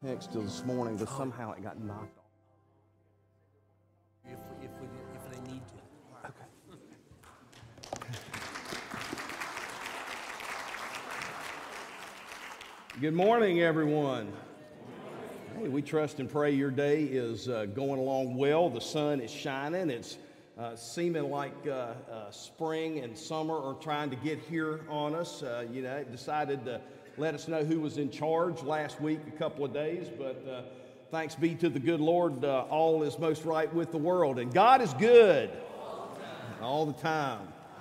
text till this morning, but somehow it got knocked off. If they need to. Okay. Good morning, everyone. Hey, we trust and pray your day is going along well. The sun is shining. It's seeming like spring and summer are trying to get here on us. It decided to let us know who was in charge last week, a couple of days, but thanks be to the good Lord, all is most right with the world. And God is good all the time.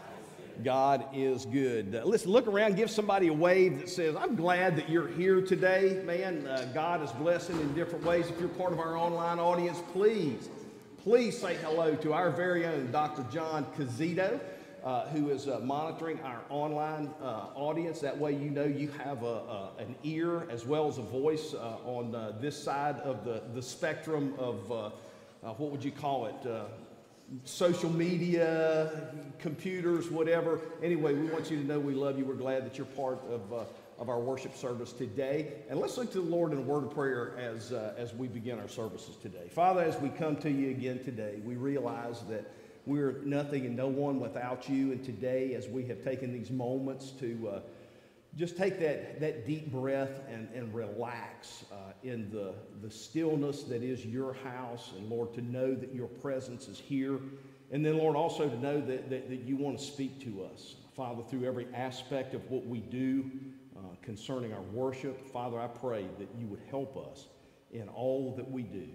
God is good. Listen, look around, give somebody a wave that says, I'm glad that you're here today. Man, God is blessing in different ways. If you're part of our online audience, please say hello to our very own Dr. John Cazito, who is monitoring our online audience. That way you know you have an ear as well as a voice on this side of the spectrum of, what would you call it, social media, computers, whatever. Anyway, we want you to know we love you. We're glad that you're part of our worship service today. And let's look to the Lord in a word of prayer as we begin our services today. Father, as we come to you again today, we realize that we're nothing and no one without you. And today, as we have taken these moments to just take that deep breath and relax in the stillness that is your house. And Lord, to know that your presence is here. And then, Lord, also to know that you want to speak to us. Father, through every aspect of what we do concerning our worship, Father, I pray that you would help us in all that we do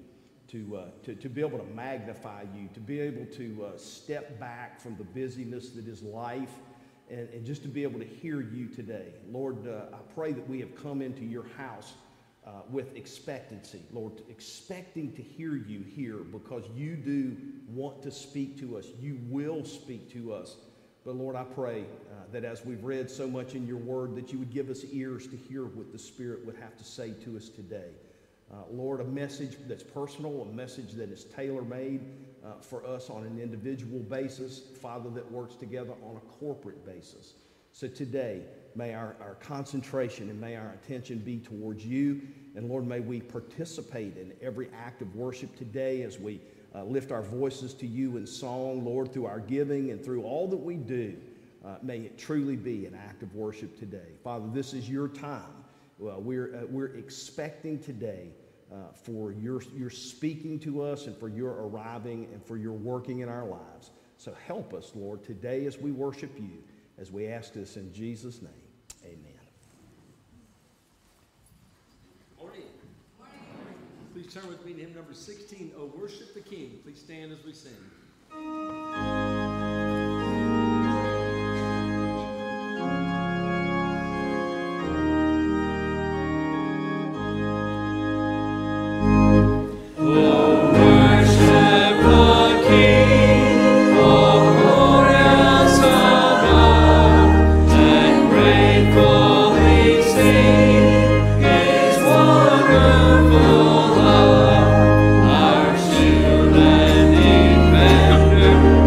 to be able to magnify you, to be able to step back from the busyness that is life, and just to be able to hear you today. Lord, I pray that we have come into your house with expectancy, Lord, expecting to hear you here, because you do want to speak to us. You will speak to us. But Lord, I pray that as we've read so much in your word, that you would give us ears to hear what the Spirit would have to say to us today. Lord, a message that's personal, a message that is tailor-made for us on an individual basis, Father, that works together on a corporate basis. So today, may our concentration and may our attention be towards you. And Lord, may we participate in every act of worship today as we lift our voices to you in song, Lord, through our giving and through all that we do. May it truly be an act of worship today. Father, this is your time. We're expecting today for your speaking to us and for your arriving and for your working in our lives. So help us, Lord, today as we worship you, as we ask this in Jesus' name. Amen. Morning. Please turn with me to hymn number 16, O Worship the King. Please stand as we sing. Our shield and defender.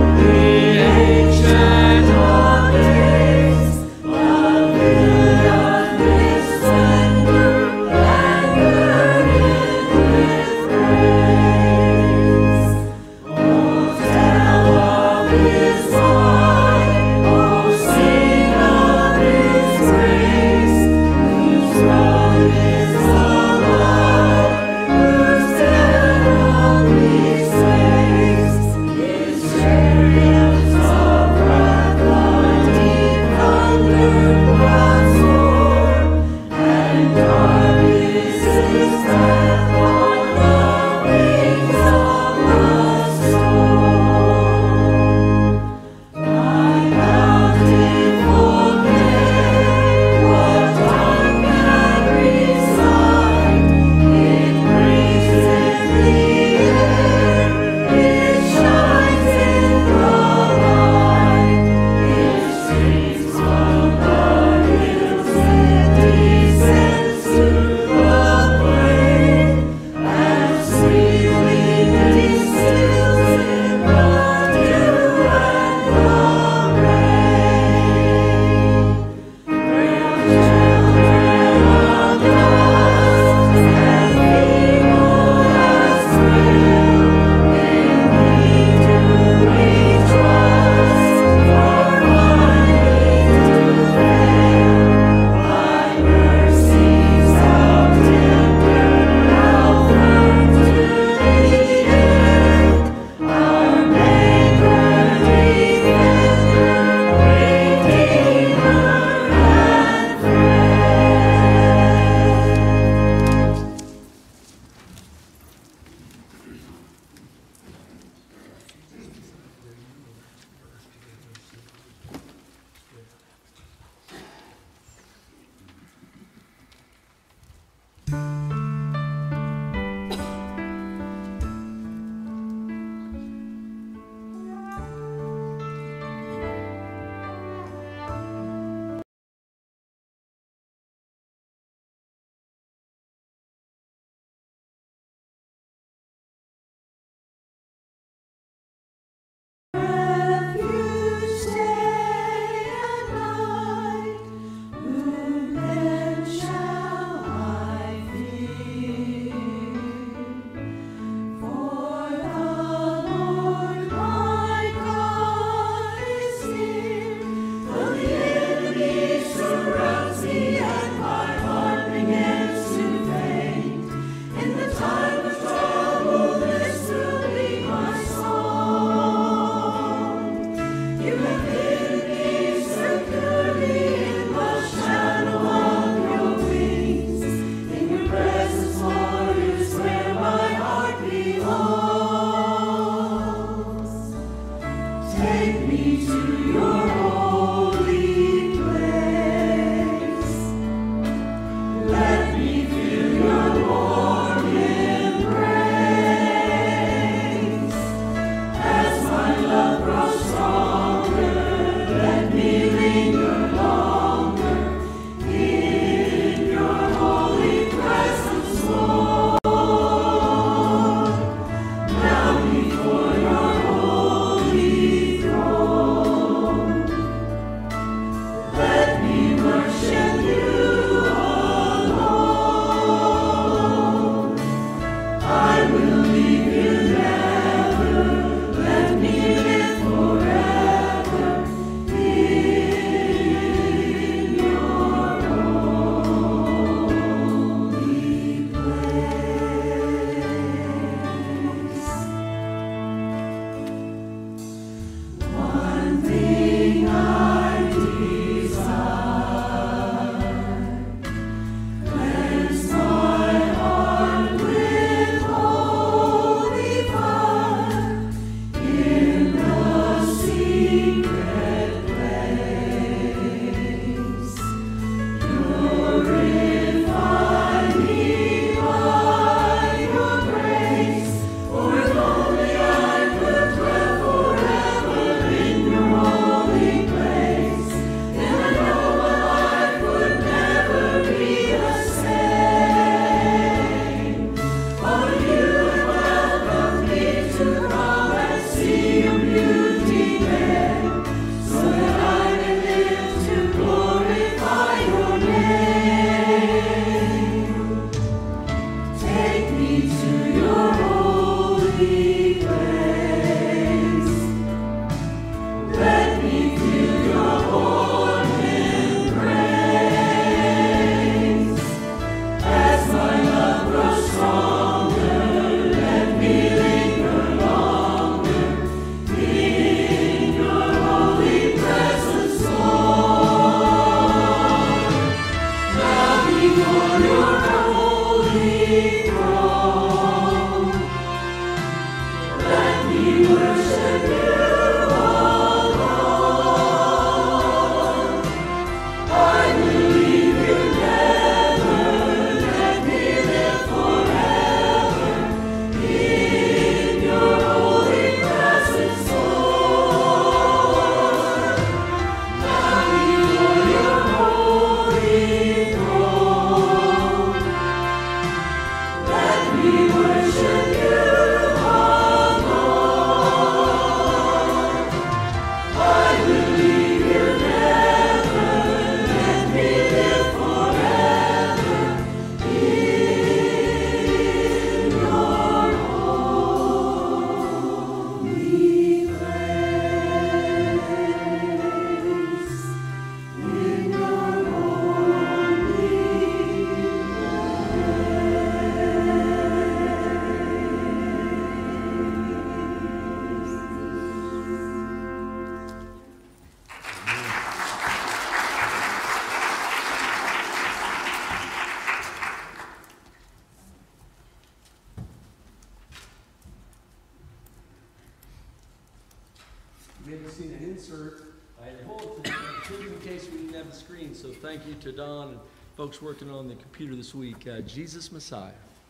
I had hold in case we didn't have the screen, so thank you to Don and folks working on the computer this week. Jesus Messiah.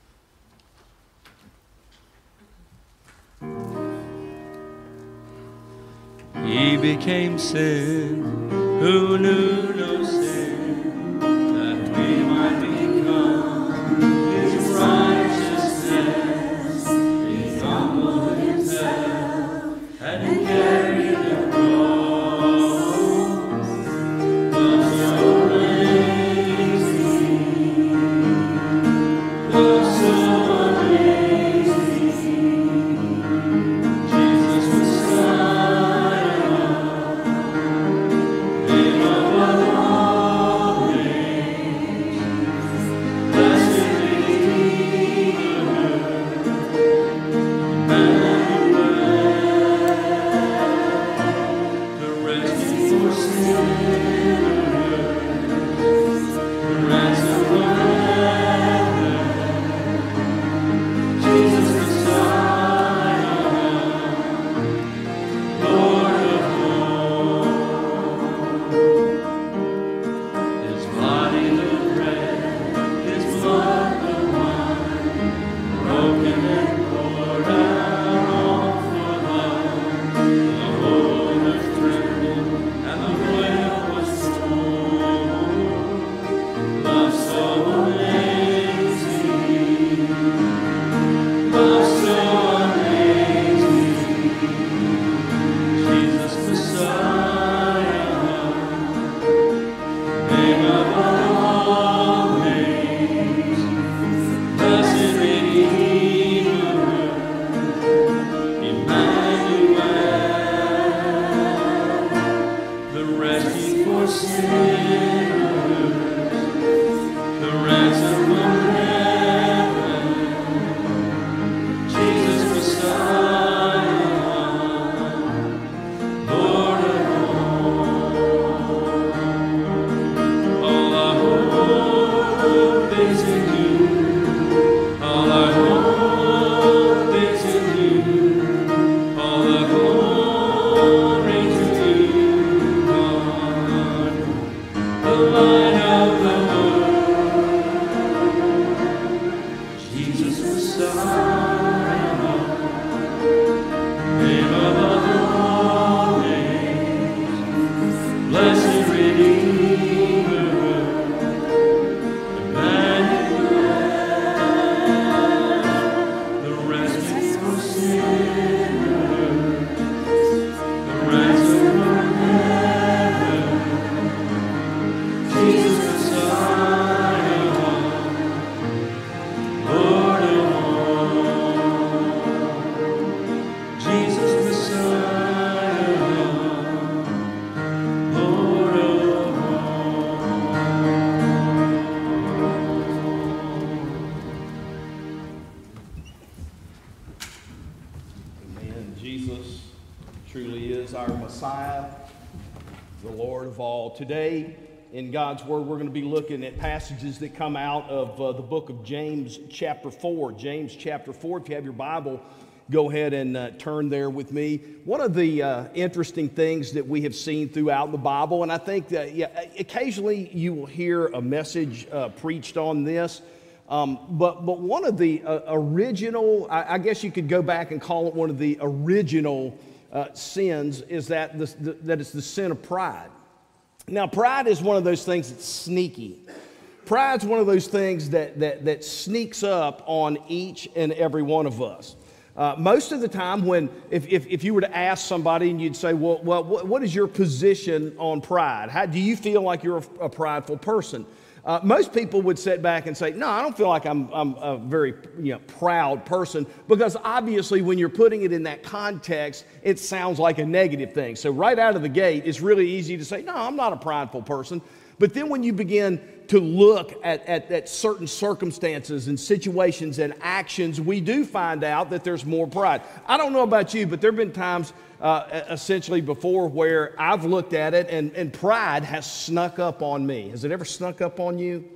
He became sin who knew no sin, that we might become his righteousness. He humbled himself and carried the cross. But so amazing, but so amazing, Jesus Messiah. Today, in God's Word, we're going to be looking at passages that come out of the book of James chapter 4. James chapter 4, if you have your Bible, go ahead and turn there with me. One of the interesting things that we have seen throughout the Bible, and I think that occasionally you will hear a message preached on this, but one of the original, I guess you could go back and call it one of the original sins, is that it's the sin of pride. Now, pride is one of those things that's sneaky. Pride's one of those things that sneaks up on each and every one of us. Most of the time if you were to ask somebody and you'd say, well, what is your position on pride? How do you feel like you're a prideful person? Most people would sit back and say, no, I don't feel like I'm a very proud person, because obviously when you're putting it in that context, it sounds like a negative thing. So right out of the gate, it's really easy to say, no, I'm not a prideful person. But then when you begin to look at certain circumstances and situations and actions, we do find out that there's more pride. I don't know about you, but there have been times essentially before where I've looked at it and pride has snuck up on me. Has it ever snuck up on you?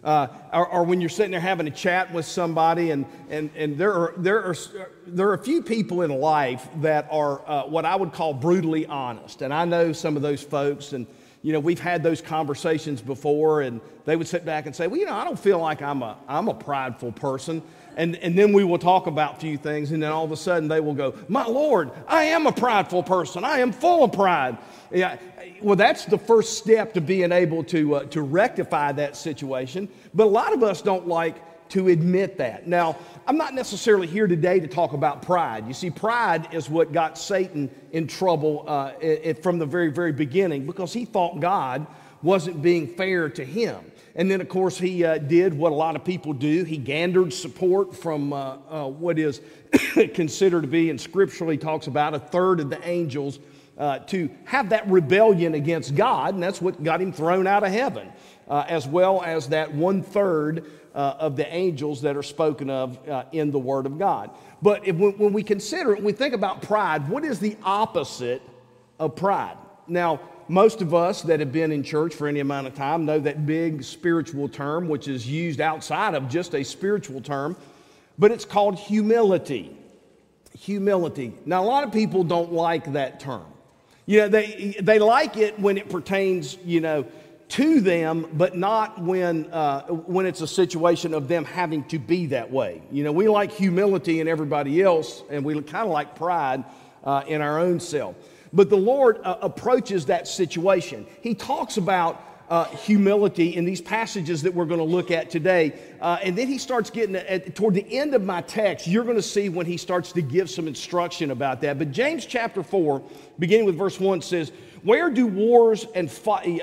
Or when you're sitting there having a chat with somebody, and there are a few people in life that are what I would call brutally honest. And I know some of those folks, and we've had those conversations before, and they would sit back and say, well, I don't feel like I'm a prideful person. And then we will talk about a few things, and then all of a sudden they will go, my Lord, I am a prideful person. I am full of pride. Yeah, well, that's the first step to being able to rectify that situation. But a lot of us don't like to admit that. Now, I'm not necessarily here today to talk about pride. You see, pride is what got Satan in trouble from the very, very beginning, because he thought God wasn't being fair to him. And then, of course, he did what a lot of people do. He gandered support from what is considered to be, and scripturally talks about, a third of the angels to have that rebellion against God, and that's what got him thrown out of heaven, as well as that 1/3 of the angels that are spoken of in the Word of God. But when we consider it, when we think about pride, what is the opposite of pride? Now, most of us that have been in church for any amount of time know that big spiritual term, which is used outside of just a spiritual term, but it's called humility. Humility. Now, a lot of people don't like that term. They like it when it pertains, to them, but not when it's a situation of them having to be that way. We like humility in everybody else, and we kind of like pride in our own self. But the Lord approaches that situation. He talks about humility in these passages that we're going to look at today. And then he starts getting, toward the end of my text, you're going to see when he starts to give some instruction about that. But James chapter 4, beginning with verse 1, says, Where do wars and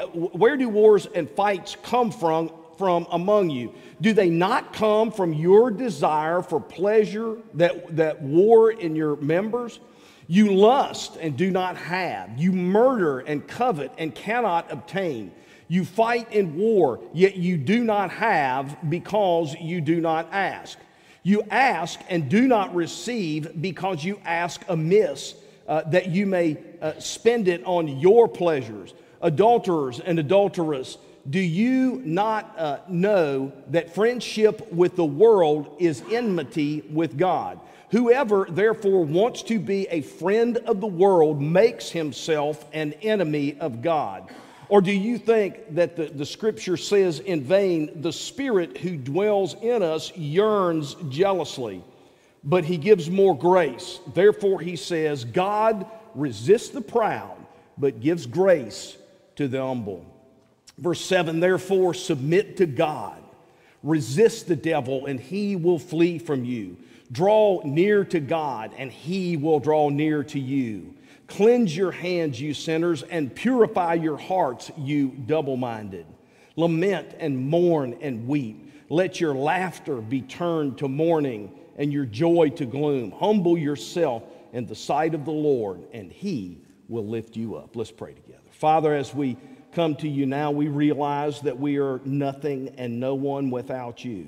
fights come from among you? Do they not come from your desire for pleasure that war in your members? You lust and do not have. You murder and covet and cannot obtain. You fight in war, yet you do not have because you do not ask. You ask and do not receive because you ask amiss, that you may spend it on your pleasures. Adulterers and adulteresses, do you not know that friendship with the world is enmity with God? Whoever, therefore, wants to be a friend of the world makes himself an enemy of God. Or do you think that the scripture says in vain, the Spirit who dwells in us yearns jealously, but he gives more grace? Therefore, he says, God resists the proud, but gives grace to the humble. Verse 7, therefore, submit to God. Resist the devil, and he will flee from you. Draw near to God, and he will draw near to you. Cleanse your hands, you sinners, and purify your hearts, you double-minded. Lament and mourn and weep. Let your laughter be turned to mourning and your joy to gloom. Humble yourself in the sight of the Lord, and he will lift you up. Let's pray together. Father, as we come to you now, we realize that we are nothing and no one without you.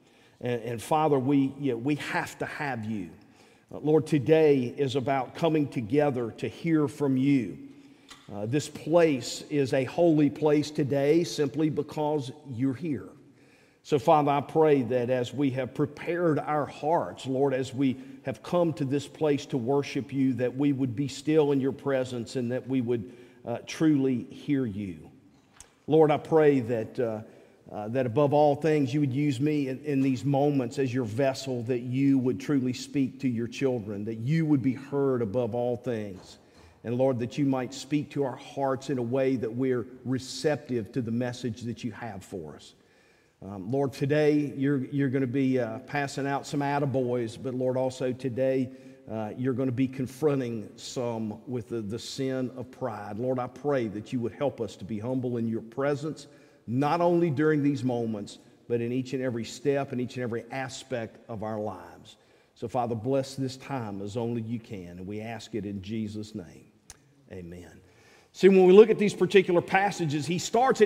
And Father, we have to have you. Lord, today is about coming together to hear from you. This place is a holy place today simply because you're here. So, Father, I pray that as we have prepared our hearts, Lord, as we have come to this place to worship you, that we would be still in your presence and that we would truly hear you. Lord, I pray that above all things you would use me in these moments as your vessel, that you would truly speak to your children, that you would be heard above all things. And Lord, that you might speak to our hearts in a way that we're receptive to the message that you have for us. Lord, today you're going to be passing out some attaboys, but Lord, also today you're going to be confronting some with the sin of pride. Lord, I pray that you would help us to be humble in your presence, not only during these moments, but in each and every step and each and every aspect of our lives. So, Father, bless this time as only you can, and we ask it in Jesus' name. Amen. See, when we look at these particular passages, he starts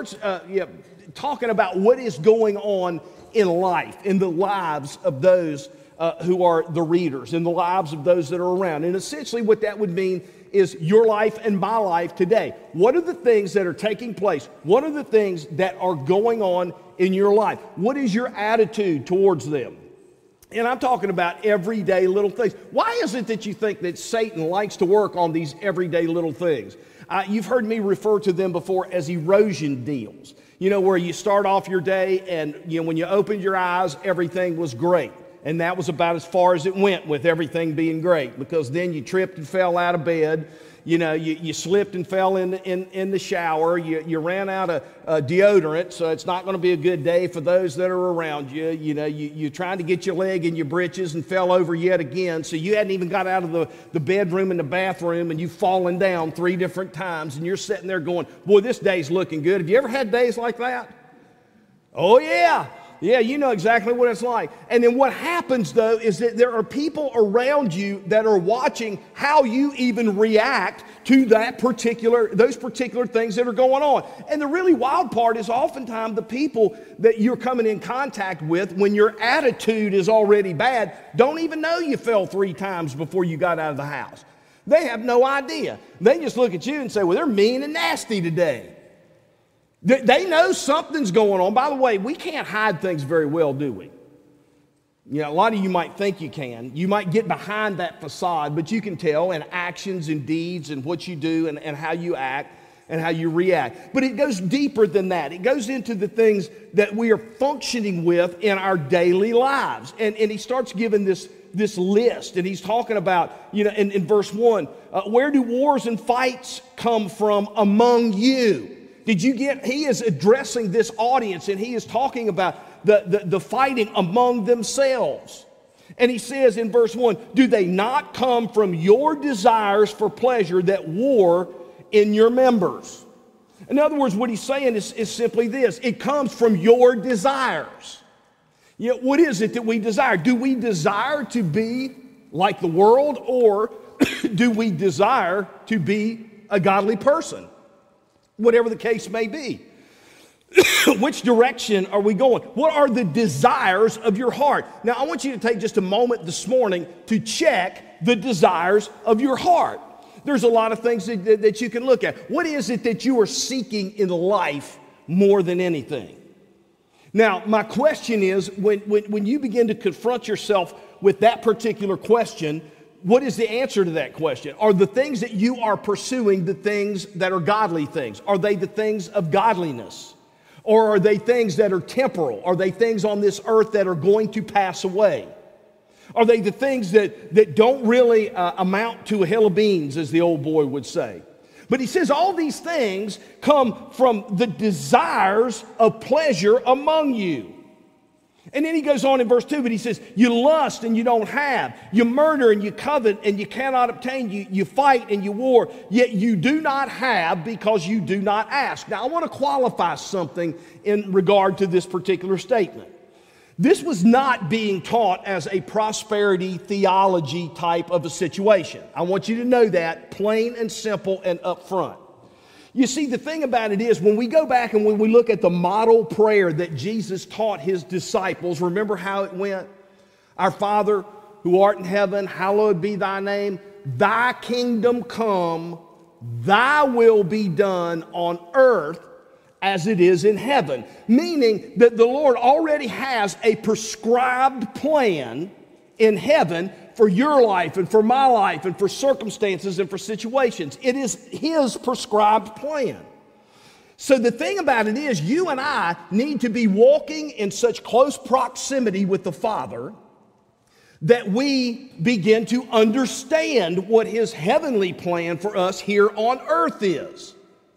talking about what is going on in life, in the lives of those who are the readers, in the lives of those that are around. And essentially what that would mean is your life and my life today. What are the things that are taking place? What are the things that are going on in your life? What is your attitude towards them? And I'm talking about everyday little things. Why is it that you think that Satan likes to work on these everyday little things? You've heard me refer to them before as erosion deals. You know, where you start off your day and, you know, when you opened your eyes, everything was great. And that was about as far as it went with everything being great, because then you tripped and fell out of bed. You know, you slipped and fell in the shower. You ran out of deodorant, so it's not going to be a good day for those that are around you. You know, you're trying to get your leg in your britches and fell over yet again. So you hadn't even got out of the bedroom and the bathroom, and you've fallen down 3 different times, and you're sitting there going, boy, this day's looking good. Have you ever had days like that? Oh, yeah. Yeah, you know exactly what it's like. And then what happens, though, is that there are people around you that are watching how you even react to those particular things that are going on. And the really wild part is oftentimes the people that you're coming in contact with, when your attitude is already bad, don't even know you fell 3 times before you got out of the house. They have no idea. They just look at you and say, well, they're mean and nasty today. They know something's going on. By the way, we can't hide things very well, do we? You know, a lot of you might think you can. You might get behind that facade, but you can tell in actions and deeds and what you do and how you act and how you react. But it goes deeper than that. It goes into the things that we are functioning with in our daily lives. And he starts giving this list, and he's talking about, you know, in verse 1, where do wars and fights come from among you? Did you get, he is addressing this audience, and he is talking about the fighting among themselves. And he says in verse 1, do they not come from your desires for pleasure that war in your members? In other words, what he's saying is simply this: it comes from your desires. You know, what is it that we desire? Do we desire to be like the world, or do we desire to be a godly person? Whatever the case may be. Which direction are we going? What are the desires of your heart? Now, I want you to take just a moment this morning to check the desires of your heart. There's a lot of things that you can look at. What is it that you are seeking in life more than anything? Now, my question is, when you begin to confront yourself with that particular question, what is the answer to that question? Are the things that you are pursuing the things that are godly things? Are they the things of godliness? Or are they things that are temporal? Are they things on this earth that are going to pass away? Are they the things that don't really amount to a hill of beans, as the old boy would say? But he says all these things come from the desires of pleasure among you. And then he goes on in verse 2, but he says, you lust and you don't have. You murder and you covet and you cannot obtain. You fight and you war, yet you do not have because you do not ask. Now, I want to qualify something in regard to this particular statement. This was not being taught as a prosperity theology type of a situation. I want you to know that plain and simple and upfront. You see, the thing about it is, when we go back and when we look at the model prayer that Jesus taught his disciples, remember how it went? Our Father, who art in heaven, hallowed be thy name. Thy kingdom come, thy will be done on earth as it is in heaven. Meaning that the Lord already has a prescribed plan in heaven for your life and for my life and for circumstances and for situations. It is his prescribed plan. So the thing about it is, you and I need to be walking in such close proximity with the Father that we begin to understand what his heavenly plan for us here on earth is.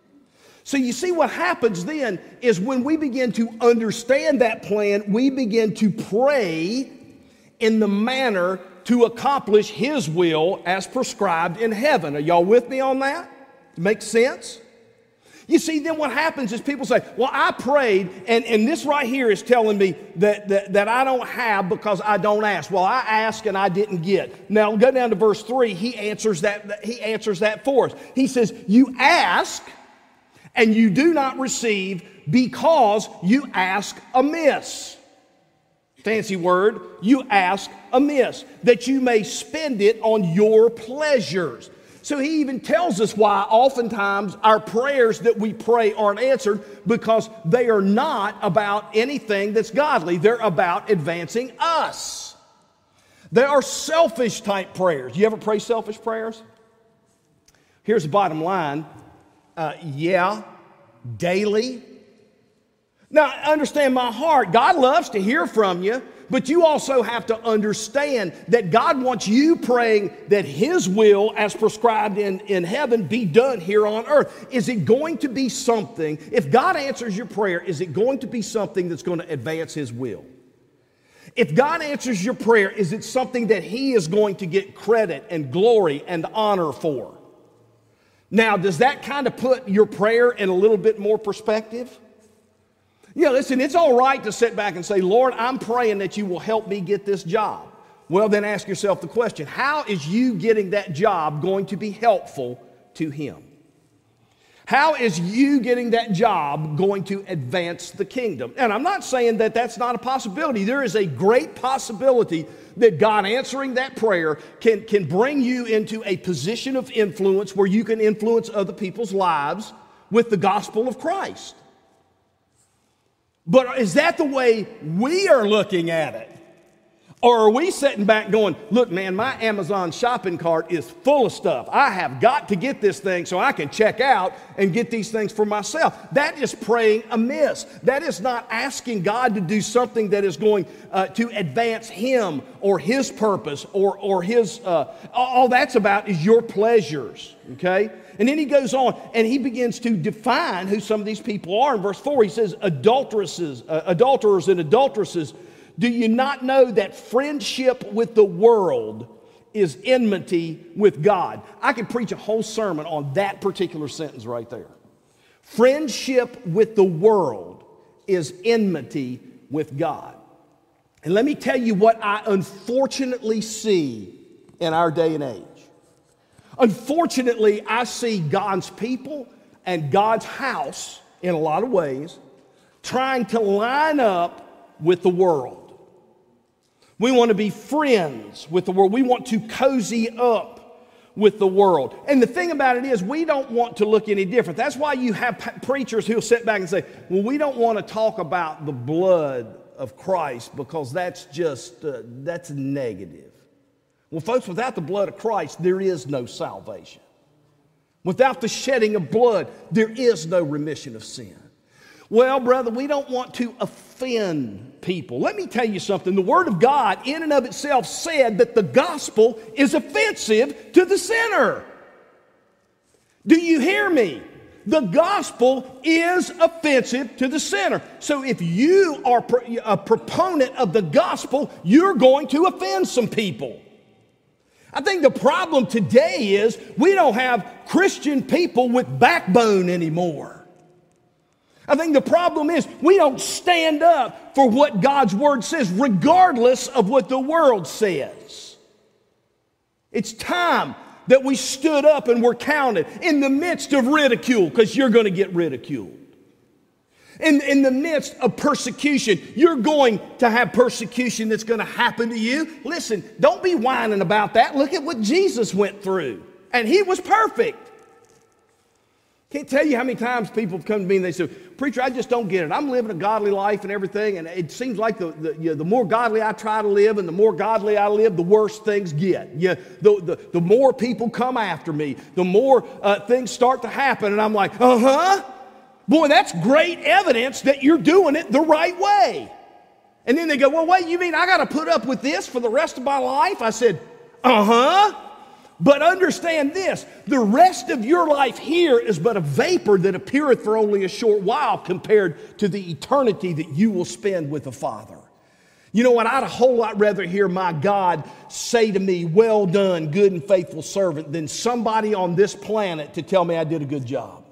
So you see, what happens then is, when we begin to understand that plan, we begin to pray in the manner to accomplish his will as prescribed in heaven. Are y'all with me on that? Makes sense? You see, then what happens is people say, well, I prayed, and this right here is telling me that I don't have because I don't ask. Well, I asked and I didn't get. Now, go down to verse 3. He answers that for us. He says, you ask and you do not receive because you ask amiss. Fancy word, you ask amiss, that you may spend it on your pleasures. So he even tells us why oftentimes our prayers that we pray aren't answered, because they are not about anything that's godly. They're about advancing us. They are selfish type prayers. You ever pray selfish prayers? Here's the bottom line. Yeah, daily. Now, understand my heart. God loves to hear from you, but you also have to understand that God wants you praying that His will, as prescribed in heaven, be done here on earth. Is it going to be something, if God answers your prayer, is it going to be something that's going to advance His will? If God answers your prayer, is it something that He is going to get credit and glory and honor for? Now, does that kind of put your prayer in a little bit more perspective? Yeah, listen, it's all right to sit back and say, Lord, I'm praying that you will help me get this job. Well, then ask yourself the question, how is you getting that job going to be helpful to Him? How is you getting that job going to advance the kingdom? And I'm not saying that that's not a possibility. There is a great possibility that God answering that prayer can bring you into a position of influence where you can influence other people's lives with the gospel of Christ. But is that the way we are looking at it? Or are we sitting back going, look, man, my Amazon shopping cart is full of stuff. I have got to get this thing so I can check out and get these things for myself. That is praying amiss. That is not asking God to do something that is going to advance Him or His purpose or His, all that's about is your pleasures, okay? And then he goes on and he begins to define who some of these people are. In verse 4, he says, adulterers and adulteresses, do you not know that friendship with the world is enmity with God? I could preach a whole sermon on that particular sentence right there. Friendship with the world is enmity with God. And let me tell you what I unfortunately see in our day and age. Unfortunately, I see God's people and God's house, in a lot of ways, trying to line up with the world. We want to be friends with the world. We want to cozy up with the world. And the thing about it is, we don't want to look any different. That's why you have preachers who'll sit back and say, well, we don't want to talk about the blood of Christ because that's just, that's negative. Well, folks, without the blood of Christ, there is no salvation. Without the shedding of blood, there is no remission of sin. Well, brother, we don't want to offend people. Let me tell you something. The Word of God, in and of itself, said that the gospel is offensive to the sinner. Do you hear me? The gospel is offensive to the sinner. So if you are a proponent of the gospel, you're going to offend some people. I think the problem today is we don't have Christian people with backbone anymore. I think the problem is we don't stand up for what God's Word says, regardless of what the world says. It's time that we stood up and were counted in the midst of ridicule, because you're going to get ridiculed. In the midst of persecution, you're going to have persecution that's going to happen to you. Listen, don't be whining about that. Look at what Jesus went through, and He was perfect. Can't tell you how many times people have come to me and they say, preacher, I just don't get it. I'm living a godly life and everything, and it seems like the more godly I try to live and the more godly I live, the worse things get. The more people come after me, the more things start to happen, and I'm like, boy, that's great evidence that you're doing it the right way. And then they go, well, wait, you mean I got to put up with this for the rest of my life? I said, But understand this, the rest of your life here is but a vapor that appeareth for only a short while compared to the eternity that you will spend with the Father. You know what? I'd a whole lot rather hear my God say to me, well done, good and faithful servant, than somebody on this planet to tell me I did a good job.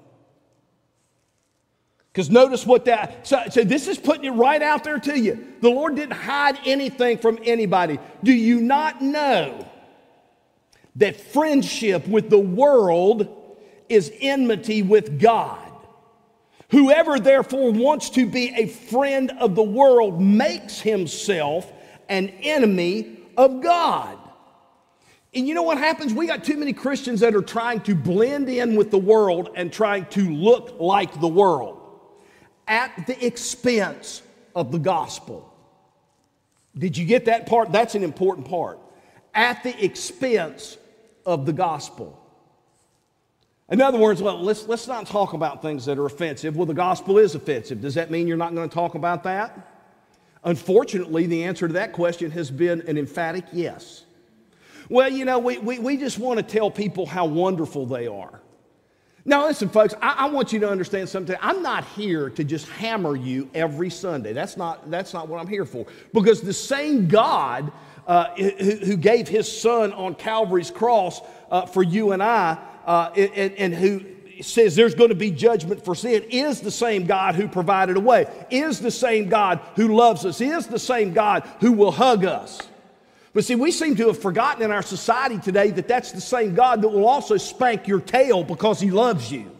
Because notice what so this is putting it right out there to you. The Lord didn't hide anything from anybody. Do you not know that friendship with the world is enmity with God? Whoever therefore wants to be a friend of the world makes himself an enemy of God. And you know what happens? We got too many Christians that are trying to blend in with the world and trying to look like the world at the expense of the gospel. Did you get that part? That's an important part. At the expense of the gospel. In other words, well, let's not talk about things that are offensive. Well, the gospel is offensive. Does that mean you're not going to talk about that? Unfortunately, the answer to that question has been an emphatic yes. Well, you know, we just want to tell people how wonderful they are. Now, listen, folks, I want you to understand something. I'm not here to just hammer you every Sunday. That's not what I'm here for. Because the same God who gave his son on Calvary's cross for you and I, and who says there's going to be judgment for sin, is the same God who provided a way, is the same God who loves us, is the same God who will hug us. But see, we seem to have forgotten in our society today that that's the same God that will also spank your tail because he loves you.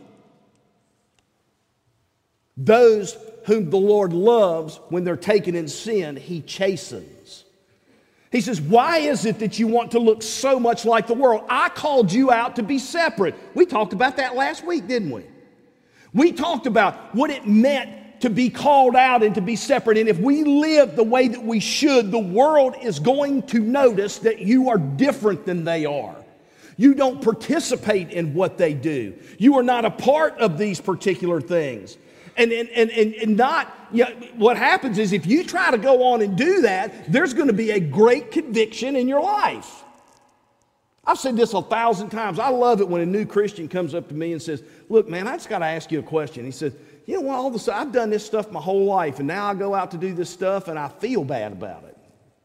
Those whom the Lord loves, when they're taken in sin, he chastens. He says, why is it that you want to look so much like the world? I called you out to be separate. We talked about that last week, didn't we? We talked about what it meant to be called out and to be separate. And if we live the way that we should, the world is going to notice that you are different than they are. You don't participate in what they do. You are not a part of these particular things. And not, you know, what happens is if you try to go on and do that, there's going to be a great conviction in your life. I've said this 1,000 times. I love it when a new Christian comes up to me and says, look, man, I just got to ask you a question. He said, you know what, all of a sudden, I've done this stuff my whole life, and now I go out to do this stuff, and I feel bad about it.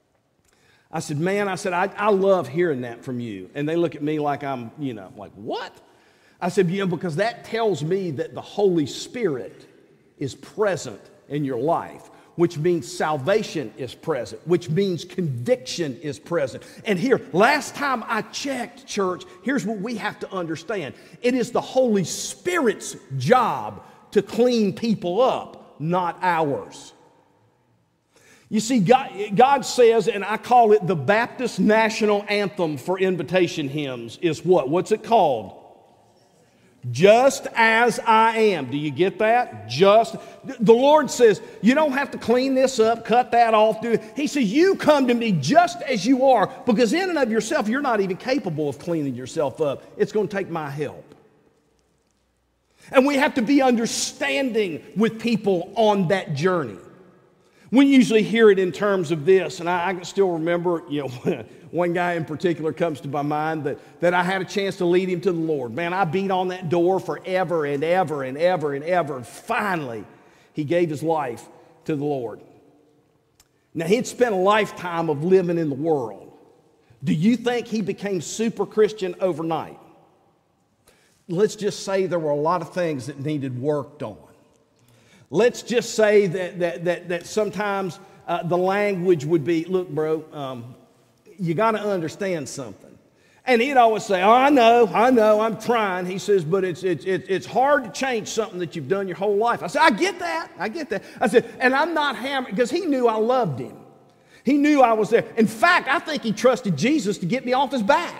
I said, man, I love hearing that from you. And they look at me like I'm, you know, like, what? I said, you know, because that tells me that the Holy Spirit is present in your life, which means salvation is present, which means conviction is present. And here, last time I checked, church, here's what we have to understand. It is the Holy Spirit's job to clean people up, not ours. You see, God says, and I call it the Baptist national anthem for invitation hymns, is what? What's it called? Just as I am. Do you get that? The Lord says, you don't have to clean this up, cut that off. He says, you come to me just as you are, because in and of yourself, you're not even capable of cleaning yourself up. It's going to take my help. And we have to be understanding with people on that journey. We usually hear it in terms of this, and I can still remember, you know, one guy in particular comes to my mind that I had a chance to lead him to the Lord. Man, I beat on that door forever and ever and ever and ever, and finally, he gave his life to the Lord. Now, he'd spent a lifetime of living in the world. Do you think he became super Christian overnight? Let's just say there were a lot of things that needed worked on. Let's just say that sometimes the language would be, look, bro, you got to understand something. And he'd always say, oh, I know, I'm trying. He says, but it's hard to change something that you've done your whole life. I said, I get that. I said, and I'm not hammering, because he knew I loved him. He knew I was there. In fact, I think he trusted Jesus to get me off his back.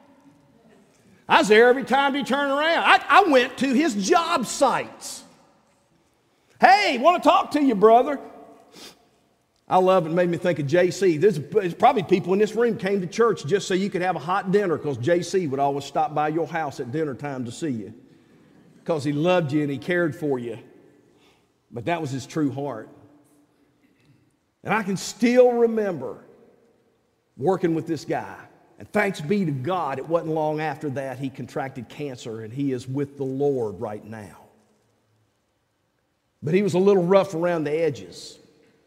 I was there every time he turned around. I went to his job sites. Hey, want to talk to you, brother. I love it. It made me think of JC. There's probably people in this room came to church just so you could have a hot dinner, because JC would always stop by your house at dinner time to see you, because he loved you and he cared for you. But that was his true heart. And I can still remember working with this guy. And thanks be to God, it wasn't long after that he contracted cancer, and he is with the Lord right now. But he was a little rough around the edges.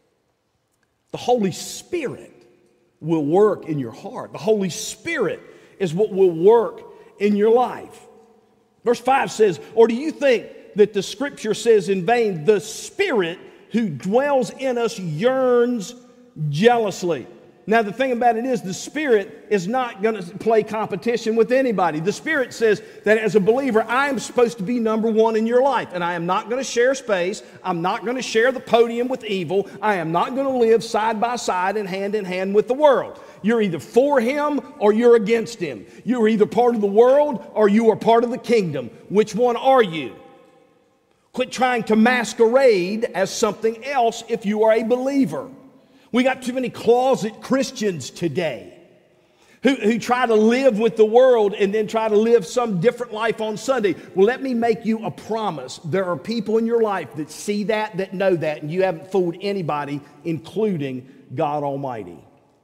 The Holy Spirit will work in your heart. The Holy Spirit is what will work in your life. Verse 5 says, or do you think that the Scripture says in vain, the Spirit who dwells in us yearns jealously? Now, the thing about it is the Spirit is not going to play competition with anybody. The Spirit says that as a believer, I am supposed to be number one in your life, and I am not going to share space. I'm not going to share the podium with evil. I am not going to live side by side and hand with the world. You're either for Him or you're against Him. You're either part of the world or you are part of the kingdom. Which one are you? Quit trying to masquerade as something else if you are a believer. We got too many closet Christians today who try to live with the world and then try to live some different life on Sunday. Well, let me make you a promise. There are people in your life that see that know that, and you haven't fooled anybody, including God Almighty.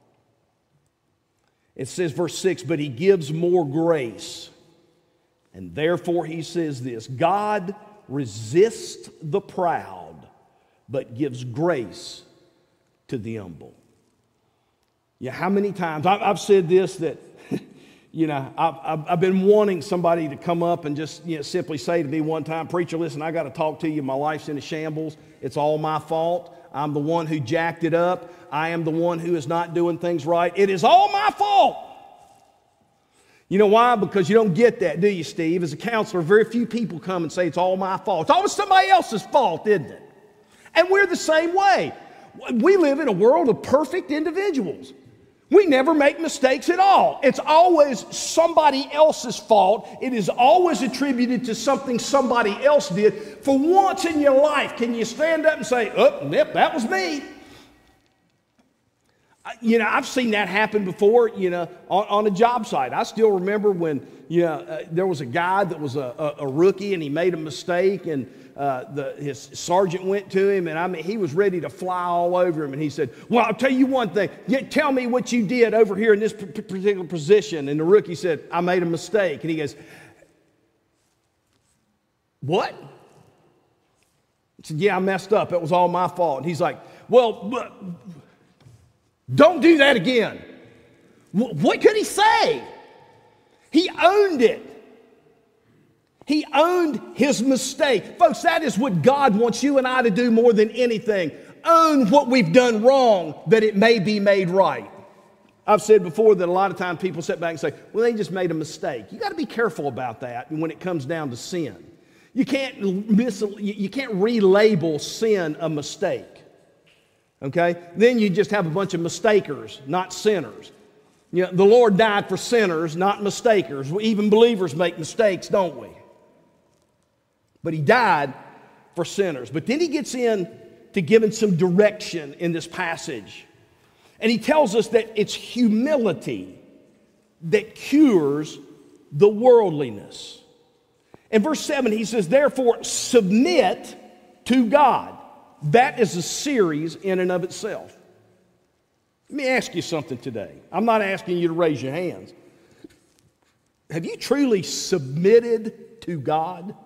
It says, verse 6, but He gives more grace. And therefore He says this, God resists the proud, but gives grace to the humble. Yeah, how many times I've said this that, I've been wanting somebody to come up and just simply say to me one time, preacher, listen, I got to talk to you. My life's in a shambles. It's all my fault. I'm the one who jacked it up. I am the one who is not doing things right. It is all my fault. You know why? Because you don't get that, do you, Steve? As a counselor, very few people come and say it's all my fault. It's always somebody else's fault, isn't it? And we're the same way. We live in a world of perfect individuals. We never make mistakes at all. It's always somebody else's fault. It is always attributed to something somebody else did. For once in your life, can you stand up and say, oh, yep, that was me? I've seen that happen before, on a job site. I still remember when, there was a guy that was a rookie and he made a mistake, and his sergeant went to him, and he was ready to fly all over him. And he said, well, I'll tell you one thing. Tell me what you did over here in this particular position. And the rookie said, I made a mistake. And he goes, what? He said, yeah, I messed up. It was all my fault. And he's like, well, don't do that again. What could he say? He owned it. He owned his mistake. Folks, that is what God wants you and I to do more than anything. Own what we've done wrong, that it may be made right. I've said before that a lot of times people sit back and say, well, they just made a mistake. You got to be careful about that when it comes down to sin. You can't relabel sin a mistake. Okay? Then you just have a bunch of mistakers, not sinners. The Lord died for sinners, not mistakers. Even believers make mistakes, don't we? But He died for sinners. But then He gets in to giving some direction in this passage. And He tells us that it's humility that cures the worldliness. In verse 7, He says, therefore, submit to God. That is a series in and of itself. Let me ask you something today. I'm not asking you to raise your hands. Have you truly submitted to God?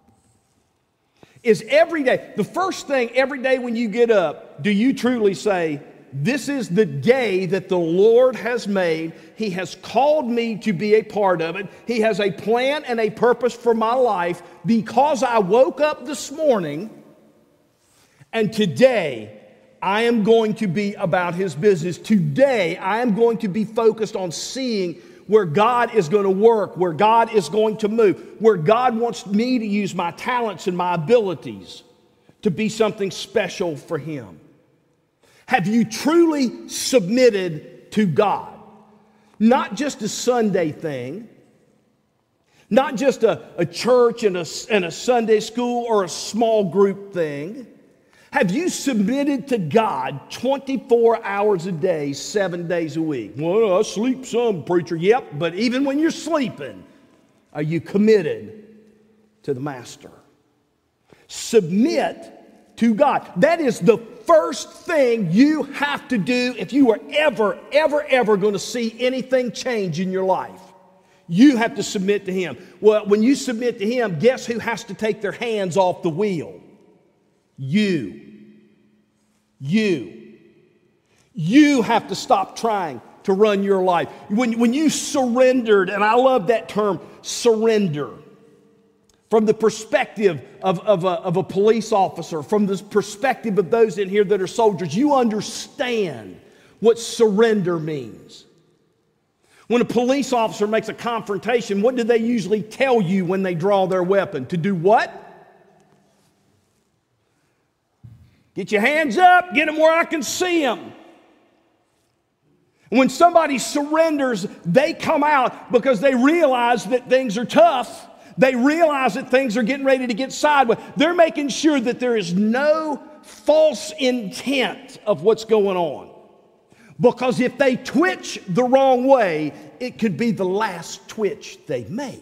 Is every day, the first thing every day when you get up, do you truly say, this is the day that the Lord has made. He has called me to be a part of it. He has a plan and a purpose for my life because I woke up this morning. And today, I am going to be about His business. Today, I am going to be focused on seeing where God is going to work, where God is going to move, where God wants me to use my talents and my abilities to be something special for Him. Have you truly submitted to God? Not just a Sunday thing, not just a church and a Sunday school or a small group thing. Have you submitted to God 24 hours a day, 7 days a week? Well, I sleep some, preacher. Yep, but even when you're sleeping, are you committed to the Master? Submit to God. That is the first thing you have to do if you are ever going to see anything change in your life. You have to submit to Him. Well, when you submit to Him, guess who has to take their hands off the wheel? You have to stop trying to run your life. When you surrendered, and I love that term, surrender, from the perspective of a police officer, from the perspective of those in here that are soldiers, you understand what surrender means. When a police officer makes a confrontation, what do they usually tell you when they draw their weapon? To do what? Get your hands up, get them where I can see them. When somebody surrenders, they come out because they realize that things are tough. They realize that things are getting ready to get sideways. They're making sure that there is no false intent of what's going on. Because if they twitch the wrong way, it could be the last twitch they make.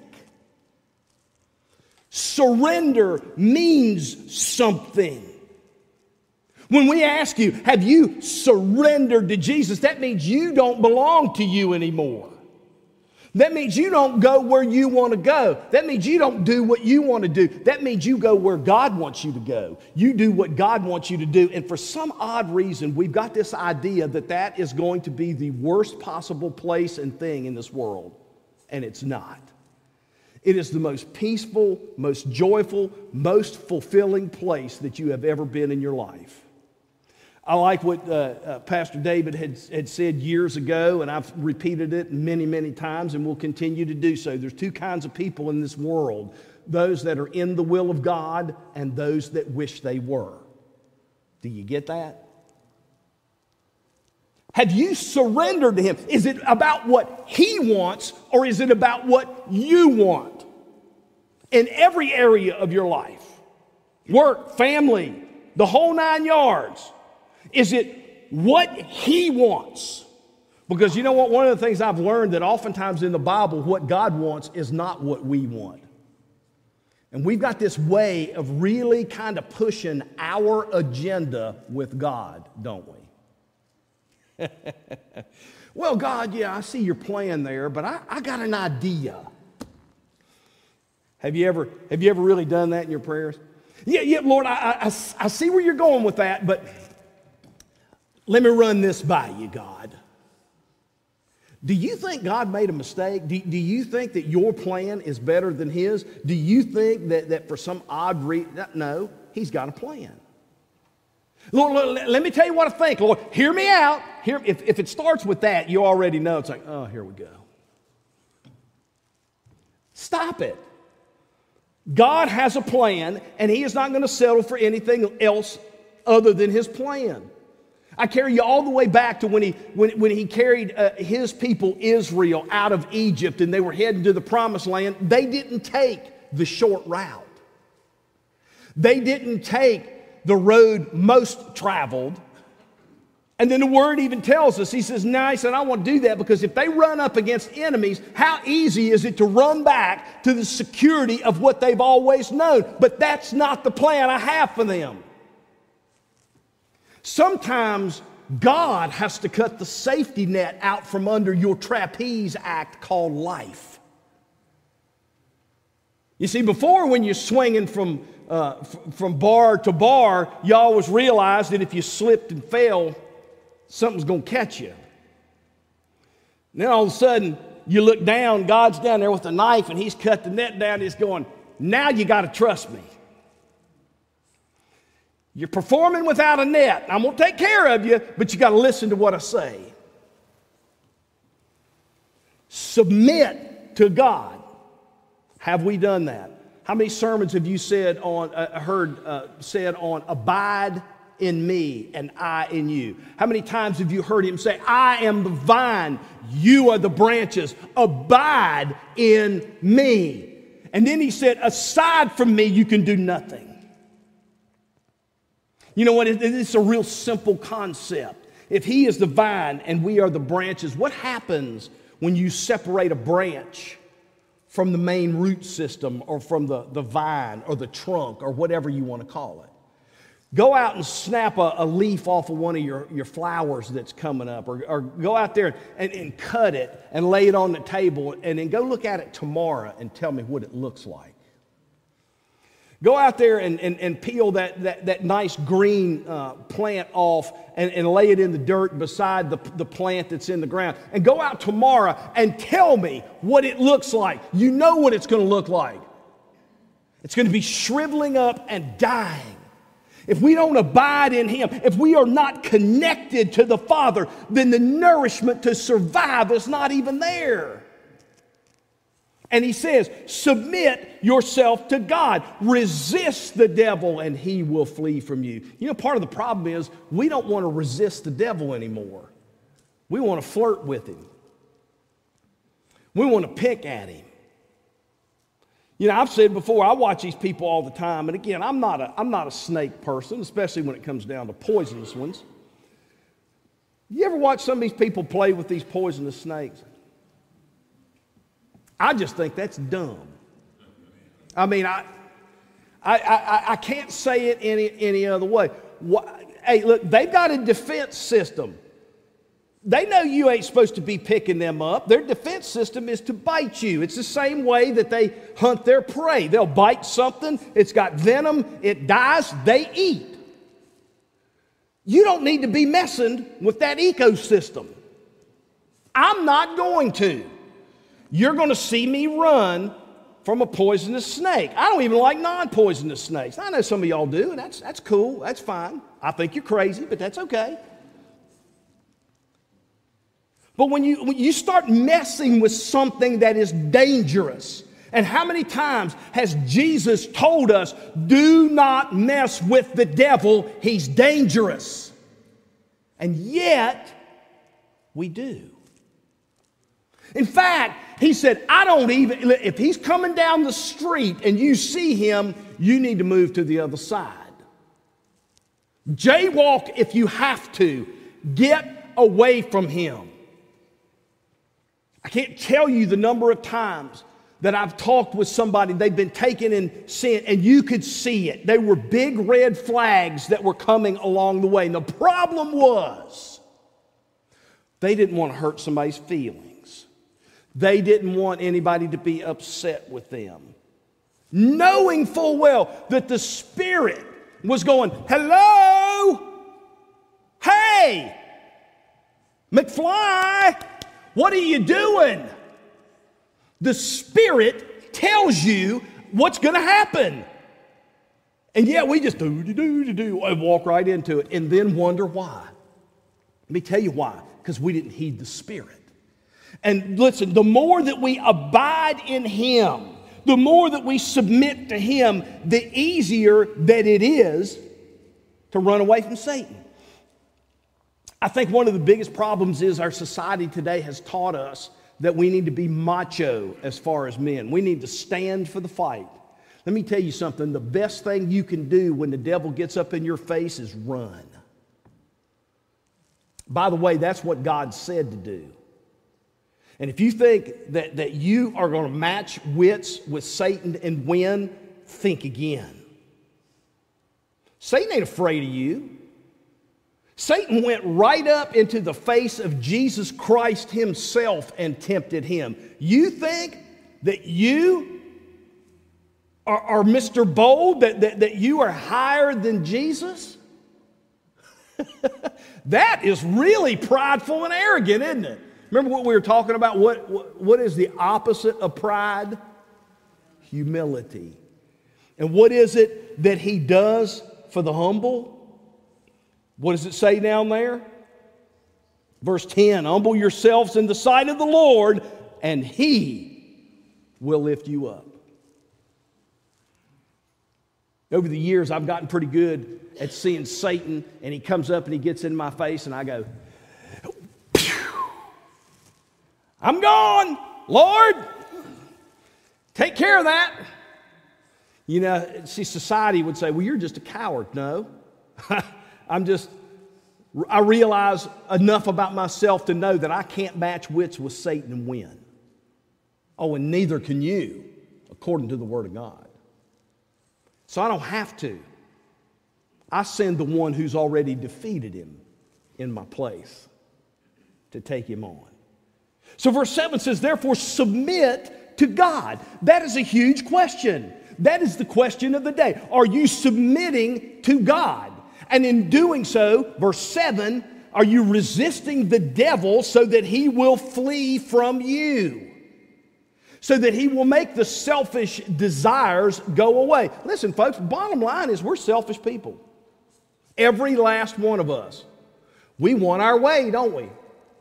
Surrender means something. When we ask you, have you surrendered to Jesus? That means you don't belong to you anymore. That means you don't go where you want to go. That means you don't do what you want to do. That means you go where God wants you to go. You do what God wants you to do. And for some odd reason, we've got this idea that that is going to be the worst possible place and thing in this world. And it's not. It is the most peaceful, most joyful, most fulfilling place that you have ever been in your life. I like what Pastor David had said years ago, and I've repeated it many, many times, and will continue to do so. There's two kinds of people in this world, those that are in the will of God and those that wish they were. Do you get that? Have you surrendered to Him? Is it about what He wants, or is it about what you want? In every area of your life, work, family, the whole 9 yards. Is it what He wants? Because you know what? One of the things I've learned that oftentimes in the Bible, what God wants is not what we want. And we've got this way of really kind of pushing our agenda with God, don't we? Well, God, yeah, I see your plan there, but I got an idea. Have you ever really done that in your prayers? Yeah, Lord, I see where you're going with that, but let me run this by you, God. Do you think God made a mistake? Do you think that your plan is better than His? Do you think that for some odd reason? No, He's got a plan. Lord, let me tell you what I think. Lord, hear me out. If it starts with that, you already know. It's like, oh, here we go. Stop it. God has a plan, and He is not going to settle for anything else other than His plan. I carry you all the way back to when he carried His people Israel out of Egypt and they were heading to the promised land. They didn't take the short route. They didn't take the road most traveled. And then the Word even tells us, He says, no, He said, I want to do that because if they run up against enemies, how easy is it to run back to the security of what they've always known? But that's not the plan I have for them. Sometimes God has to cut the safety net out from under your trapeze act called life. You see, before when you're swinging from bar to bar, you always realize that if you slipped and fell, something's going to catch you. And then all of a sudden, you look down, God's down there with a knife, and He's cut the net down. He's going, now you got to trust me. You're performing without a net. I'm going to take care of you, but you got to listen to what I say. Submit to God. Have we done that? How many sermons have you said on abide in me and I in you? How many times have you heard Him say, I am the vine, you are the branches, abide in me? And then He said, aside from me, you can do nothing. You know what? It's a real simple concept. If He is the vine and we are the branches, what happens when you separate a branch from the main root system or from the vine or the trunk or whatever you want to call it? Go out and snap a leaf off of one of your flowers that's coming up, or go out there and cut it and lay it on the table, and then go look at it tomorrow and tell me what it looks like. Go out there and peel that nice green plant off and lay it in the dirt beside the plant that's in the ground. And go out tomorrow and tell me what it looks like. You know what it's going to look like. It's going to be shriveling up and dying. if we don't abide in Him, if we are not connected to the Father, then the nourishment to survive is not even there. And He says, submit yourself to God. Resist the devil and he will flee from you. You know, part of the problem is we don't want to resist the devil anymore. We want to flirt with him. We want to pick at him. You know, I've said before, I watch these people all the time. And again, I'm not a snake person, especially when it comes down to poisonous ones. You ever watch some of these people play with these poisonous snakes? I just think that's dumb. I mean, I can't say it any other way. Hey, look, they've got a defense system. They know you ain't supposed to be picking them up. Their defense system is to bite you. It's the same way that they hunt their prey. They'll bite something, it's got venom, it dies, they eat. You don't need to be messing with that ecosystem. I'm not going to. You're going to see me run from a poisonous snake. I don't even like non-poisonous snakes. I know some of y'all do, and that's cool. That's fine. I think you're crazy, but that's okay. But when you start messing with something that is dangerous, and how many times has Jesus told us, do not mess with the devil, he's dangerous. And yet, we do. In fact, he said, if he's coming down the street and you see him, you need to move to the other side. Jaywalk if you have to. Get away from him. I can't tell you the number of times that I've talked with somebody, they've been taken in sin, and you could see it. They were big red flags that were coming along the way. And the problem was, they didn't want to hurt somebody's feelings. They didn't want anybody to be upset with them. Knowing full well that the Spirit was going, hello, hey, McFly, what are you doing? The Spirit tells you what's going to happen. And yet we just and walk right into it and then wonder why. Let me tell you why. Because we didn't heed the Spirit. And listen, the more that we abide in Him, the more that we submit to Him, the easier that it is to run away from Satan. I think one of the biggest problems is our society today has taught us that we need to be macho as far as men. We need to stand for the fight. Let me tell you something. The best thing you can do when the devil gets up in your face is run. By the way, that's what God said to do. And if you think that you are going to match wits with Satan and win, think again. Satan ain't afraid of you. Satan went right up into the face of Jesus Christ Himself and tempted Him. You think that you are Mr. Bold, that you are higher than Jesus? That is really prideful and arrogant, isn't it? Remember what we were talking about? What is the opposite of pride? Humility. And what is it that He does for the humble? What does it say down there? Verse 10, humble yourselves in the sight of the Lord, and He will lift you up. Over the years, I've gotten pretty good at seeing Satan, and he comes up and he gets in my face, and I go, I'm gone, Lord. Take care of that. You know, see, society would say, well, you're just a coward. No. I realize enough about myself to know that I can't match wits with Satan and win. Oh, and neither can you, according to the Word of God. So I don't have to. I send the one who's already defeated him in my place to take him on. So verse 7 says, therefore submit to God. That is a huge question. That is the question of the day. Are you submitting to God? And in doing so, verse 7, are you resisting the devil so that he will flee from you? So that he will make the selfish desires go away. Listen, folks, bottom line is we're selfish people. Every last one of us. We want our way, don't we?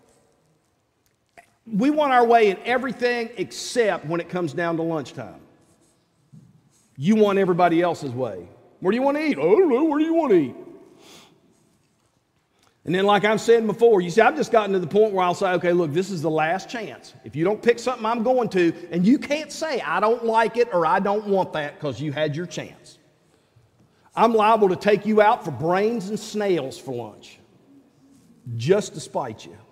We want our way in everything except when it comes down to lunchtime. You want everybody else's way. Where do you want to eat? I don't know. Where do you want to eat? And then like I've said before, you see, I've just gotten to the point where I'll say, okay, look, this is the last chance. If you don't pick something I'm going to, and you can't say, I don't like it or I don't want that because you had your chance. I'm liable to take you out for brains and snails for lunch just to spite you.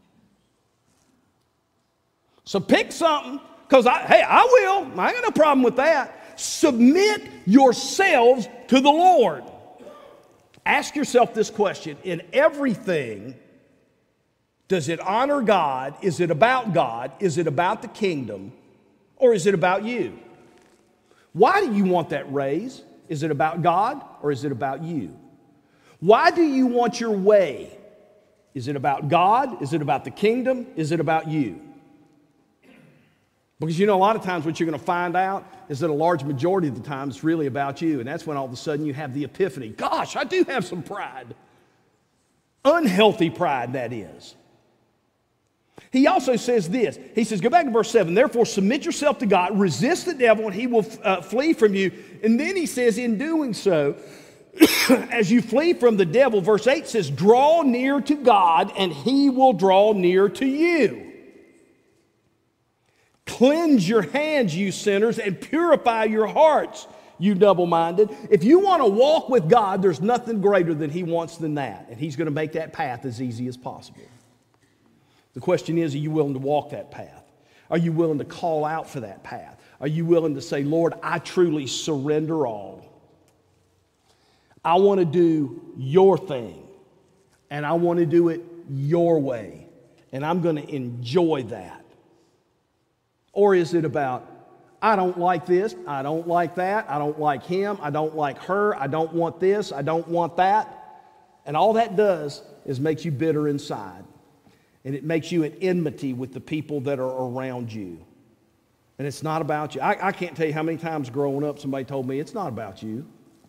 So pick something, because I will. I ain't got no problem with that. Submit yourselves to the Lord. Ask yourself this question. In everything, does it honor God? Is it about God? Is it about the kingdom? Or is it about you? Why do you want that raise? Is it about God or is it about you? Why do you want your way? Is it about God? Is it about the kingdom? Is it about you? Because you know, a lot of times what you're going to find out is that a large majority of the time it's really about you. And that's when all of a sudden you have the epiphany. Gosh, I do have some pride. Unhealthy pride, that is. He also says this. He says, go back to verse 7. Therefore, submit yourself to God, resist the devil, and he will flee from you. And then he says, in doing so, as you flee from the devil, verse 8 says, draw near to God, and he will draw near to you. Cleanse your hands, you sinners, and purify your hearts, you double-minded. If you want to walk with God, there's nothing greater than he wants than that. And he's going to make that path as easy as possible. The question is, are you willing to walk that path? Are you willing to call out for that path? Are you willing to say, Lord, I truly surrender all. I want to do your thing, and I want to do it your way, and I'm going to enjoy that. Or is it about, I don't like this, I don't like that, I don't like him, I don't like her, I don't want this, I don't want that. And all that does is makes you bitter inside. And it makes you at enmity with the people that are around you. And it's not about you. I can't tell you how many times growing up somebody told me, it's not about you.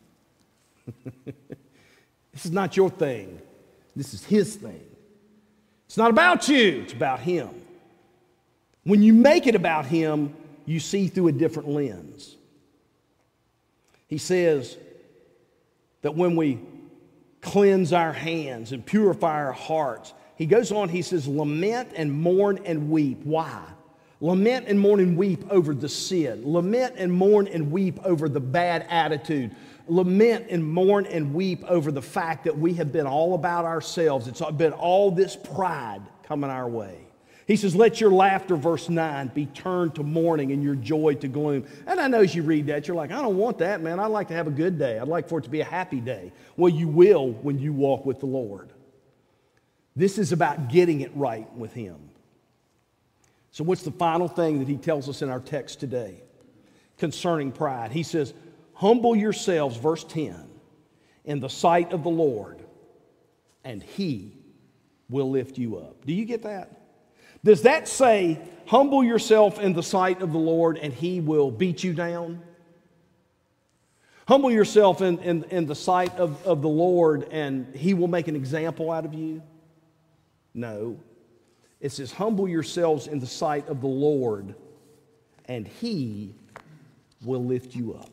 This is not your thing. This is his thing. It's not about you, it's about him. When you make it about him, you see through a different lens. He says that when we cleanse our hands and purify our hearts, he goes on, he says, lament and mourn and weep. Why? Lament and mourn and weep over the sin. Lament and mourn and weep over the bad attitude. Lament and mourn and weep over the fact that we have been all about ourselves. It's been all this pride coming our way. He says, let your laughter, verse 9, be turned to mourning and your joy to gloom. And I know as you read that, you're like, I don't want that, man. I'd like to have a good day. I'd like for it to be a happy day. Well, you will when you walk with the Lord. This is about getting it right with him. So what's the final thing that he tells us in our text today concerning pride? He says, humble yourselves, verse 10, in the sight of the Lord, and he will lift you up. Do you get that? Does that say, humble yourself in the sight of the Lord and he will beat you down? Humble yourself in the sight of the Lord and he will make an example out of you? No. It says, humble yourselves in the sight of the Lord and he will lift you up.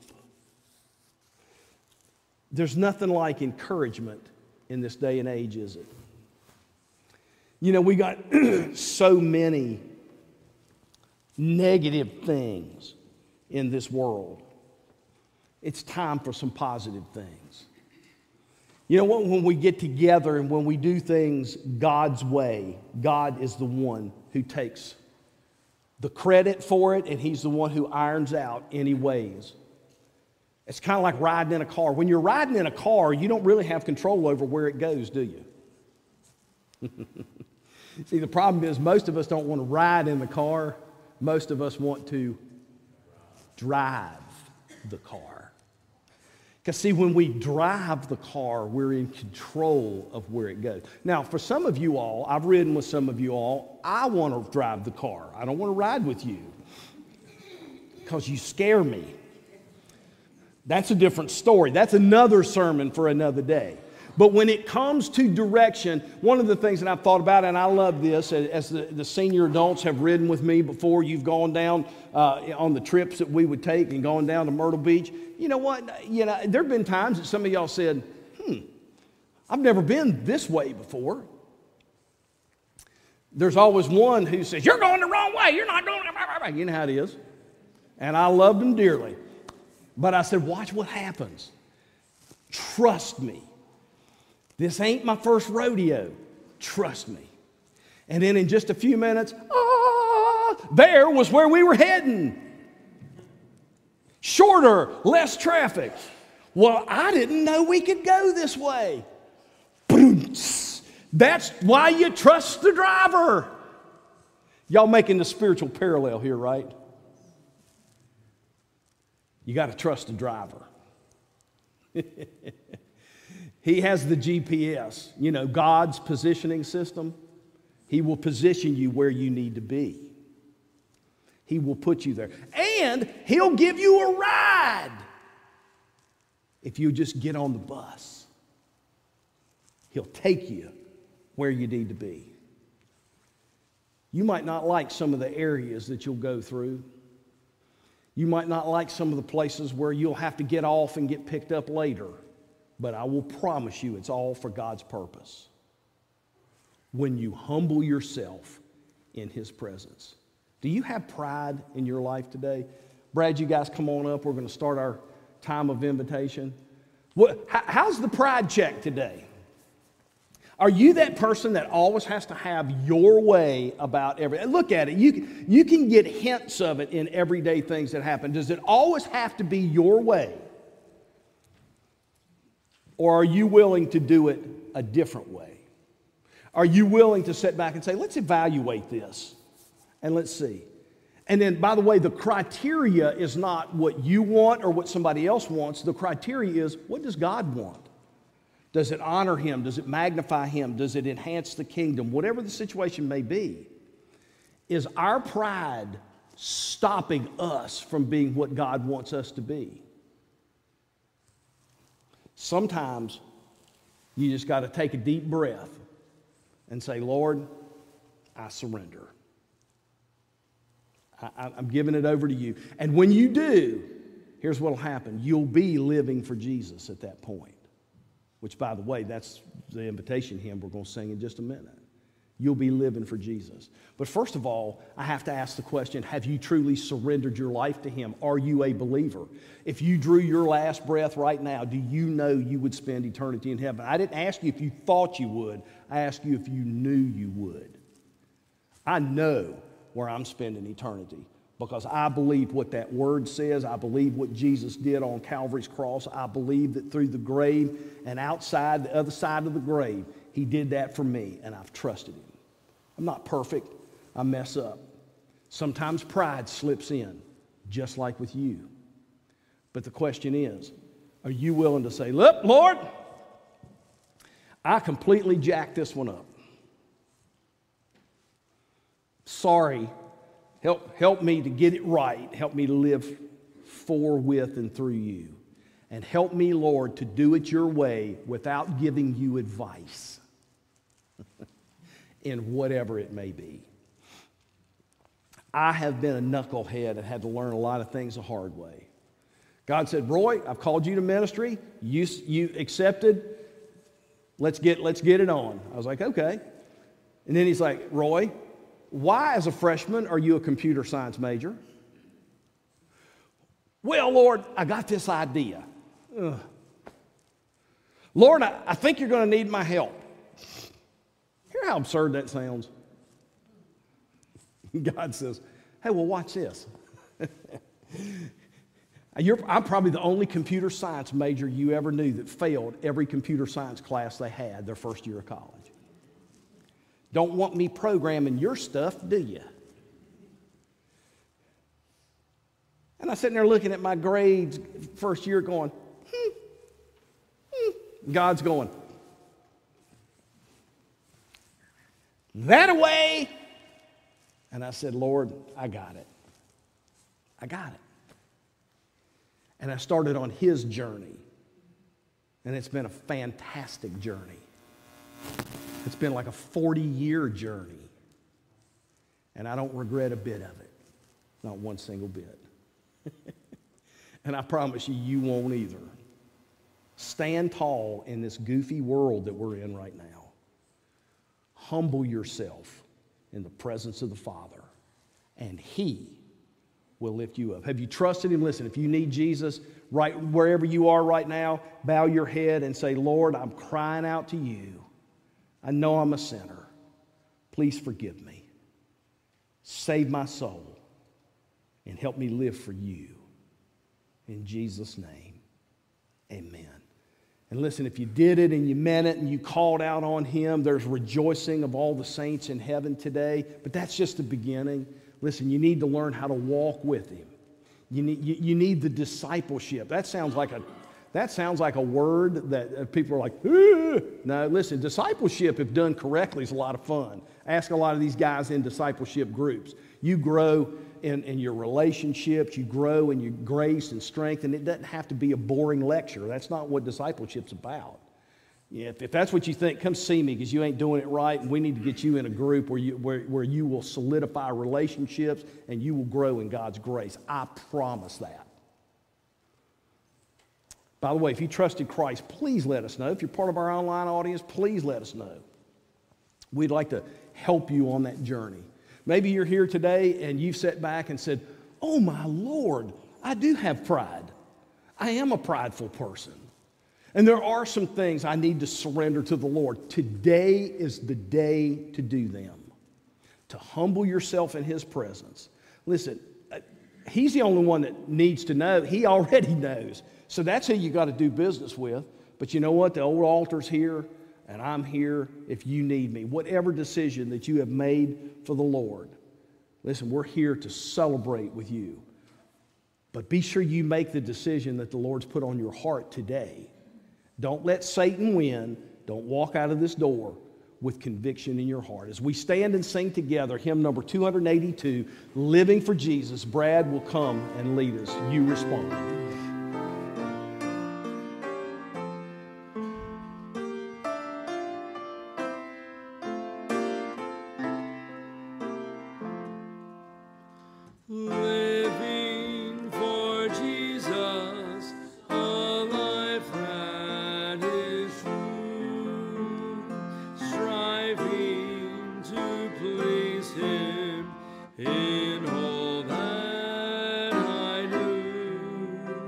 There's nothing like encouragement in this day and age, is it? You know, we got so many negative things in this world. It's time for some positive things. You know what? When we get together and when we do things God's way, God is the one who takes the credit for it, and he's the one who irons out any ways. It's kind of like riding in a car. When you're riding in a car, you don't really have control over where it goes, do you? See, the problem is most of us don't want to ride in the car. Most of us want to drive the car. Because see, when we drive the car, we're in control of where it goes. Now, for some of you all, I've ridden with some of you all, I want to drive the car. I don't want to ride with you because you scare me. That's a different story. That's another sermon for another day. But when it comes to direction, one of the things that I've thought about, and I love this, as the senior adults have ridden with me before, you've gone down on the trips that we would take and gone down to Myrtle Beach. You know what? You know, there have been times that some of y'all said, I've never been this way before. There's always one who says, you're going the wrong way. You're not going, you know how it is. And I loved them dearly. But I said, watch what happens. Trust me. This ain't my first rodeo. Trust me. And then in just a few minutes, there was where we were heading. Shorter, less traffic. Well, I didn't know we could go this way. That's why you trust the driver. Y'all making the spiritual parallel here, right? You got to trust the driver. He has the GPS, you know, God's positioning system. He will position you where you need to be. He will put you there. And He'll give you a ride if you just get on the bus. He'll take you where you need to be. You might not like some of the areas that you'll go through. You might not like some of the places where you'll have to get off and get picked up later. But I will promise you it's all for God's purpose. When you humble yourself in His presence. Do you have pride in your life today? Brad, you guys come on up. We're going to start our time of invitation. How's the pride check today? Are you that person that always has to have your way about everything? Look at it. You can get hints of it in everyday things that happen. Does it always have to be your way? Or are you willing to do it a different way? Are you willing to sit back and say, let's evaluate this and let's see? And then, by the way, the criteria is not what you want or what somebody else wants. The criteria is, what does God want? Does it honor Him? Does it magnify Him? Does it enhance the kingdom? Whatever the situation may be, is our pride stopping us from being what God wants us to be? Sometimes you just got to take a deep breath and say, Lord, I surrender. I'm giving it over to you. And when you do, here's what will happen. You'll be living for Jesus at that point. Which, by the way, that's the invitation hymn we're going to sing in just a minute. You'll be living for Jesus. But first of all, I have to ask the question, have you truly surrendered your life to Him? Are you a believer? If you drew your last breath right now, do you know you would spend eternity in heaven? I didn't ask you if you thought you would. I asked you if you knew you would. I know where I'm spending eternity because I believe what that word says. I believe what Jesus did on Calvary's cross. I believe that through the grave and outside the other side of the grave, He did that for me, and I've trusted Him. I'm not perfect. I mess up. Sometimes pride slips in, just like with you. But the question is, are you willing to say, look, Lord, I completely jacked this one up. Sorry. Help me to get it right. Help me to live for, with, and through you. And help me, Lord, to do it your way without giving you advice in whatever it may be. I have been a knucklehead and had to learn a lot of things the hard way. God said, Roy, I've called you to ministry. You accepted. Let's get it on. I was like, okay. And then He's like, Roy, why as a freshman are you a computer science major? Well, Lord, I got this idea. Ugh. Lord, I think you're going to need my help. Hear how absurd that sounds? God says, hey, well, watch this. I'm probably the only computer science major you ever knew that failed every computer science class they had their first year of college. Don't want me programming your stuff, do you? And I'm sitting there looking at my grades first year going, God's going, that away. And I said, Lord, I got it. I got it. And I started on His journey. And it's been a fantastic journey. It's been like a 40-year journey. And I don't regret a bit of it. Not one single bit. And I promise you, you won't either. Stand tall in this goofy world that we're in right now. Humble yourself in the presence of the Father, and He will lift you up. Have you trusted Him? Listen, if you need Jesus, right wherever you are right now, bow your head and say, Lord, I'm crying out to you. I know I'm a sinner. Please forgive me. Save my soul and help me live for you. In Jesus' name, amen. And listen, if you did it and you meant it and you called out on Him, there's rejoicing of all the saints in heaven today. But that's just the beginning. Listen, you need to learn how to walk with Him. You need the discipleship. That sounds like a word that people are like, ah. No, listen, discipleship, if done correctly, is a lot of fun. Ask a lot of these guys in discipleship groups. You grow in your relationships, you grow in your grace and strength, and it doesn't have to be a boring lecture. That's not what discipleship's about. Yeah, if that's what you think, come see me because you ain't doing it right, and we need to get you in a group where you will solidify relationships and you will grow in God's grace. I promise that. By the way, if you trusted Christ, please let us know. If you're part of our online audience, please let us know. We'd like to help you on that journey. Maybe you're here today and you've sat back and said, oh my Lord, I do have pride. I am a prideful person. And there are some things I need to surrender to the Lord. Today is the day to do them. To humble yourself in His presence. Listen, He's the only one that needs to know. He already knows. So that's who you got to do business with. But you know what? The old altar's here, and I'm here if you need me. Whatever decision that you have made for the Lord, listen, we're here to celebrate with you. But be sure you make the decision that the Lord's put on your heart today. Don't let Satan win. Don't walk out of this door with conviction in your heart. As we stand and sing together, hymn number 282, Living for Jesus, Brad will come and lead us. You respond. Living for Jesus, a life that is true, striving to please Him in all that I do.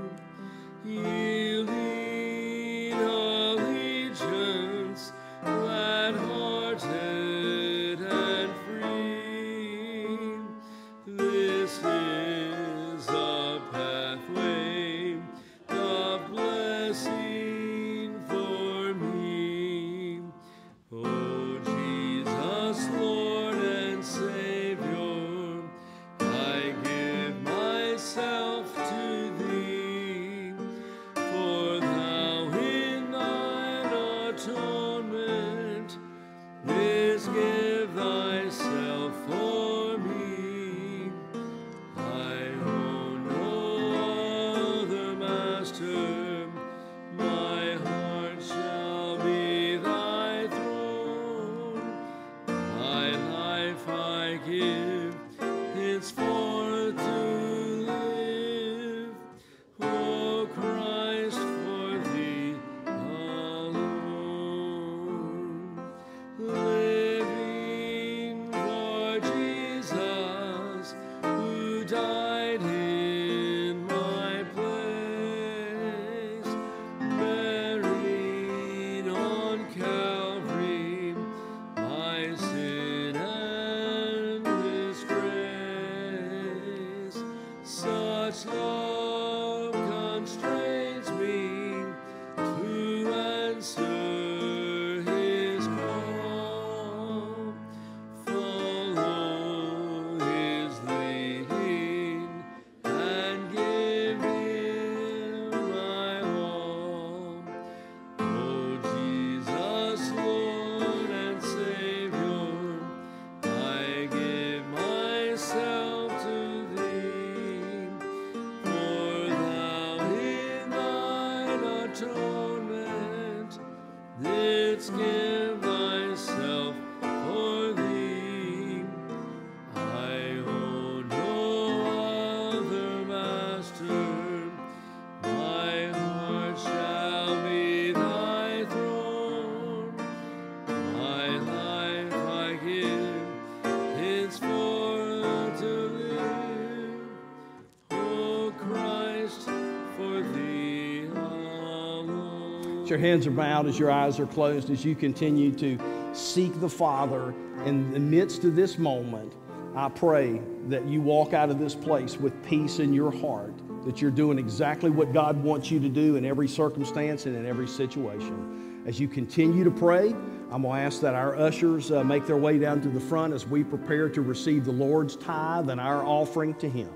didst give thyself for thee. I own no other master, my heart shall be thy throne. My life I give henceforth to live, O Christ, for thee alone. As your hands are bowed, as your eyes are closed, as you continue to seek the Father in the midst of this moment, I pray that you walk out of this place with peace in your heart, that you're doing exactly what God wants you to do in every circumstance and in every situation. As you continue to pray, I'm going to ask that our ushers make their way down to the front as we prepare to receive the Lord's tithe and our offering to Him.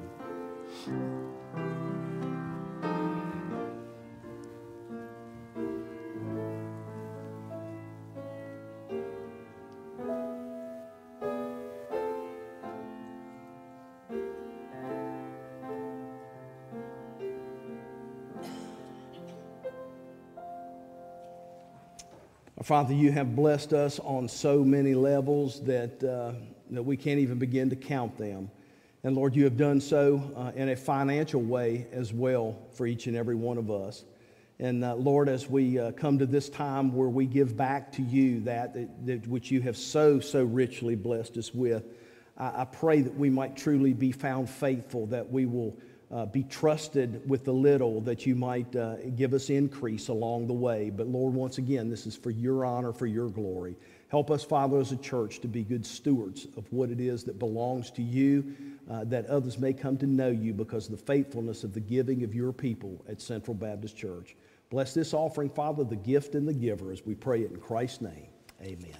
Father, you have blessed us on so many levels that we can't even begin to count them. And Lord, you have done so in a financial way as well for each and every one of us. And Lord, as we come to this time where we give back to you that which you have so richly blessed us with, I pray that we might truly be found faithful, that we will be trusted with the little, that you might give us increase along the way. But Lord, once again, this is for your honor, for your glory. Help us, Father, as a church to be good stewards of what it is that belongs to you, that others may come to know you because of the faithfulness of the giving of your people at Central Baptist Church. Bless this offering, Father, the gift and the giver, as we pray it in Christ's name. Amen.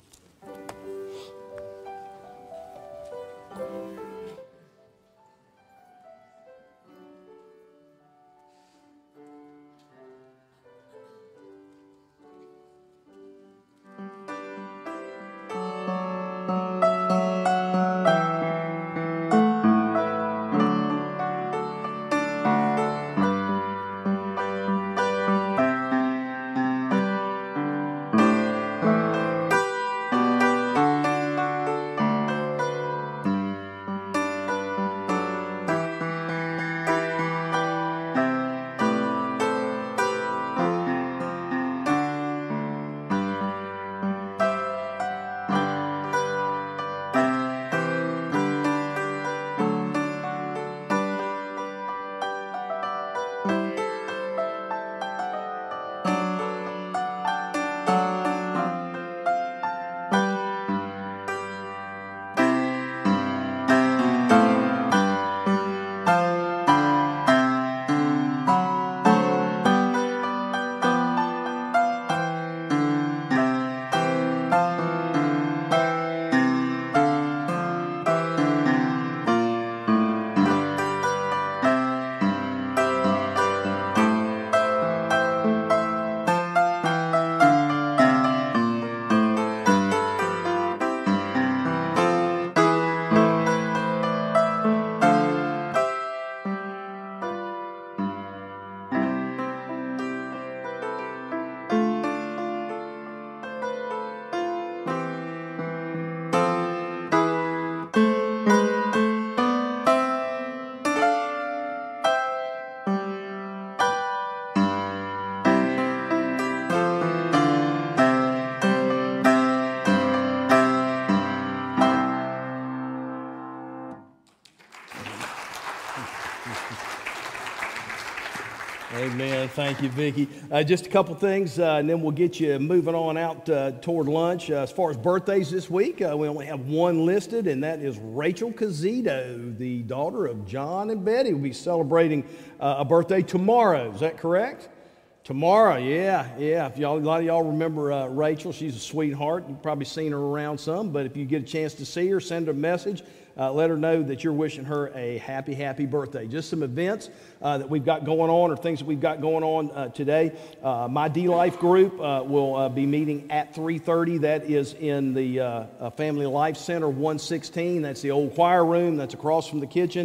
Amen. Thank you, Vicki. Just a couple things, and then we'll get you moving on out toward lunch. As far as birthdays this week, we only have one listed, and that is Rachel Cazito, the daughter of John and Betty. Will be celebrating a birthday tomorrow. Is that correct? Tomorrow, yeah. If a lot of y'all remember Rachel, she's a sweetheart. You've probably seen her around some, but if you get a chance to see her, send her a message. Let her know that you're wishing her a happy birthday. Just some events that we've got going on, or things that we've got going on today. My D-Life group will be meeting at 3:30. That is in the Family Life Center 116. That's the old choir room. That's across from the kitchen.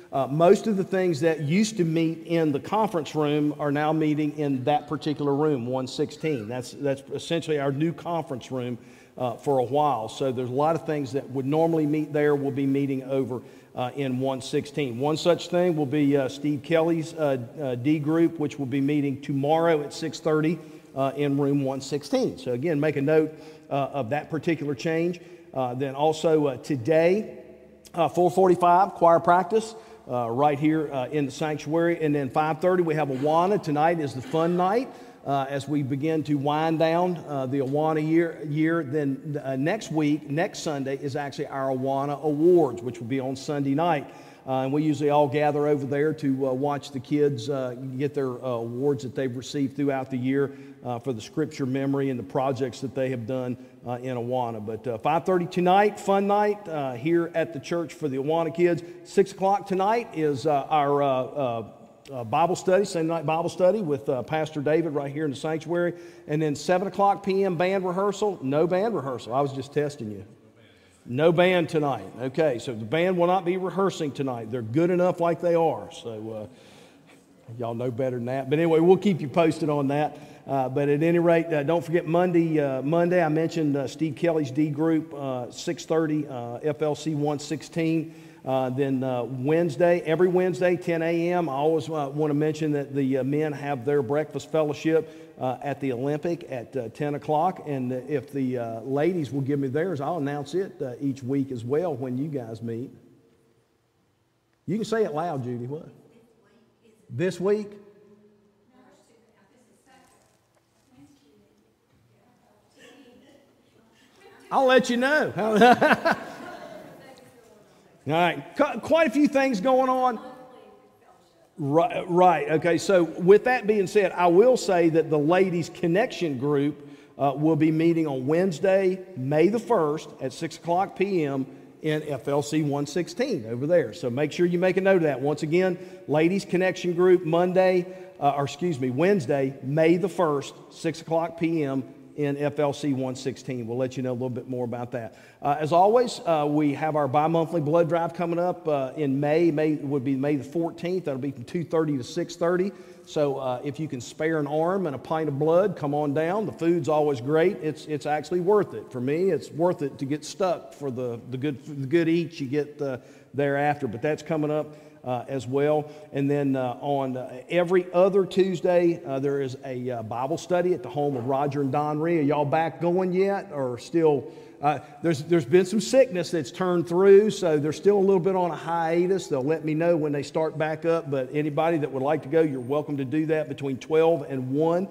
Most of the things that used to meet in the conference room are now meeting in that particular room, 116. That's essentially our new conference room for a while. So there's a lot of things that would normally meet there will be meeting over in 116. One such thing will be Steve Kelly's D group, which will be meeting tomorrow at 6:30 in room 116. So again, make a note of that particular change. Then also today, 4:45 choir practice right here in the sanctuary, and then 5:30 we have Awana. Tonight is the fun night as we begin to wind down the Awana year. Then next week, next Sunday, is actually our Awana Awards, which will be on Sunday night. And we usually all gather over there to watch the kids get their awards that they've received throughout the year for the scripture memory and the projects that they have done in Awana. But 5:30 tonight, fun night here at the church for the Awana kids. 6 o'clock tonight is our Bible study, Sunday night Bible study with Pastor David right here in the sanctuary. And then 7 o'clock p.m. band rehearsal. No band rehearsal. I was just testing you. No band tonight. Okay, so the band will not be rehearsing tonight. They're good enough like they are. So y'all know better than that. But anyway, we'll keep you posted on that. But at any rate, don't forget Monday I mentioned Steve Kelly's D group, 6:30, FLC 116. Then Wednesday, every Wednesday, 10 a.m., I always want to mention that the men have their breakfast fellowship at the Olympic at 10 o'clock. And if the ladies will give me theirs, I'll announce it each week as well when you guys meet. You can say it loud, Judy. What? This week? I'll let you know. All right, quite a few things going on. Right, okay, so with that being said, I will say that the Ladies Connection Group will be meeting on Wednesday, May the 1st at 6 o'clock p.m. in FLC 116 over there. So make sure you make a note of that. Once again, Ladies Connection Group, Wednesday, May the 1st, 6 o'clock p.m. in FLC 116. We'll let you know a little bit more about that. As always, we have our bi-monthly blood drive coming up in May. May would be May the 14th. That'll be from 2:30 to 6:30. So if you can spare an arm and a pint of blood, come on down. The food's always great. It's actually worth it. For me, it's worth it to get stuck for the good eats you get thereafter. But that's coming up as well. And then on every other Tuesday, there is a Bible study at the home of Roger and Don Rhee. Are y'all back going yet, or still? There's been some sickness that's turned through, so they're still a little bit on a hiatus. They'll let me know when they start back up, but anybody that would like to go, you're welcome to do that between 12 and 1.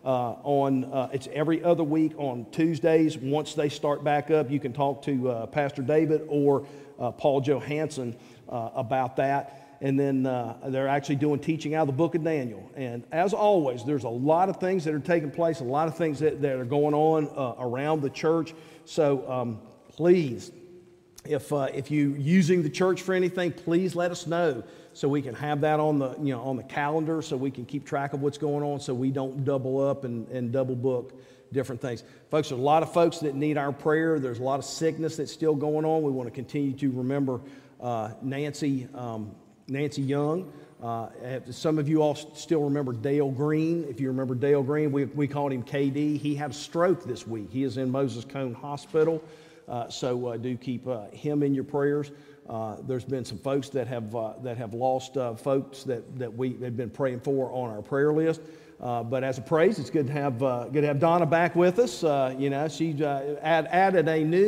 It's every other week on Tuesdays. Once they start back up, you can talk to Pastor David or Paul Johansson about that. And then they're actually doing teaching out of the book of Daniel. And as always, there's a lot of things that are taking place, a lot of things that are going on around the church. So please, if you're using the church for anything, please let us know so we can have that on the calendar, so we can keep track of what's going on, so we don't double up and double book different things. Folks, there's a lot of folks that need our prayer. There's a lot of sickness that's still going on. We want to continue to remember Nancy Young. Some of you all still remember Dale Green. If you remember Dale Green, we called him KD. He had a stroke this week. He is in Moses Cone Hospital, so do keep him in your prayers. There's been some folks that have lost folks that we have been praying for on our prayer list. But as a praise, it's good to have Donna back with us. She added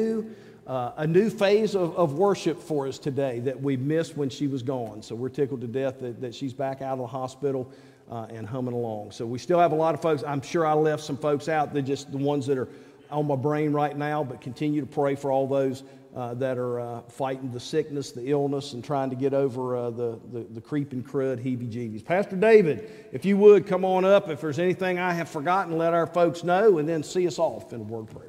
a new phase of worship for us today that we missed when she was gone. So we're tickled to death that she's back out of the hospital and humming along. So we still have a lot of folks. I'm sure I left some folks out. They're just the ones that are on my brain right now, but continue to pray for all those that are fighting the sickness, the illness, and trying to get over the creeping crud heebie-jeebies. Pastor David, if you would, come on up. If there's anything I have forgotten, let our folks know, and then see us off in a word of prayer.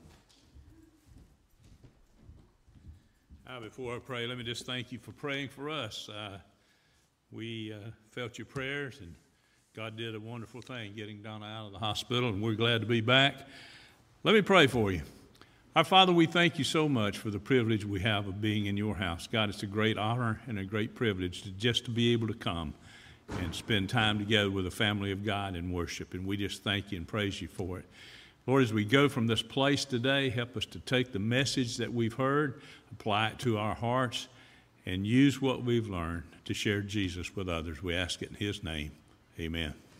Before I pray, let me just thank you for praying for us. We felt your prayers, and God did a wonderful thing getting Donna out of the hospital, and we're glad to be back. Let me pray for you. Our Father, we thank you so much for the privilege we have of being in your house. God, it's a great honor and a great privilege just to be able to come and spend time together with the family of God and worship. And we just thank you and praise you for it. Lord, as we go from this place today, help us to take the message that we've heard, apply it to our hearts, and use what we've learned to share Jesus with others. We ask it in his name. Amen.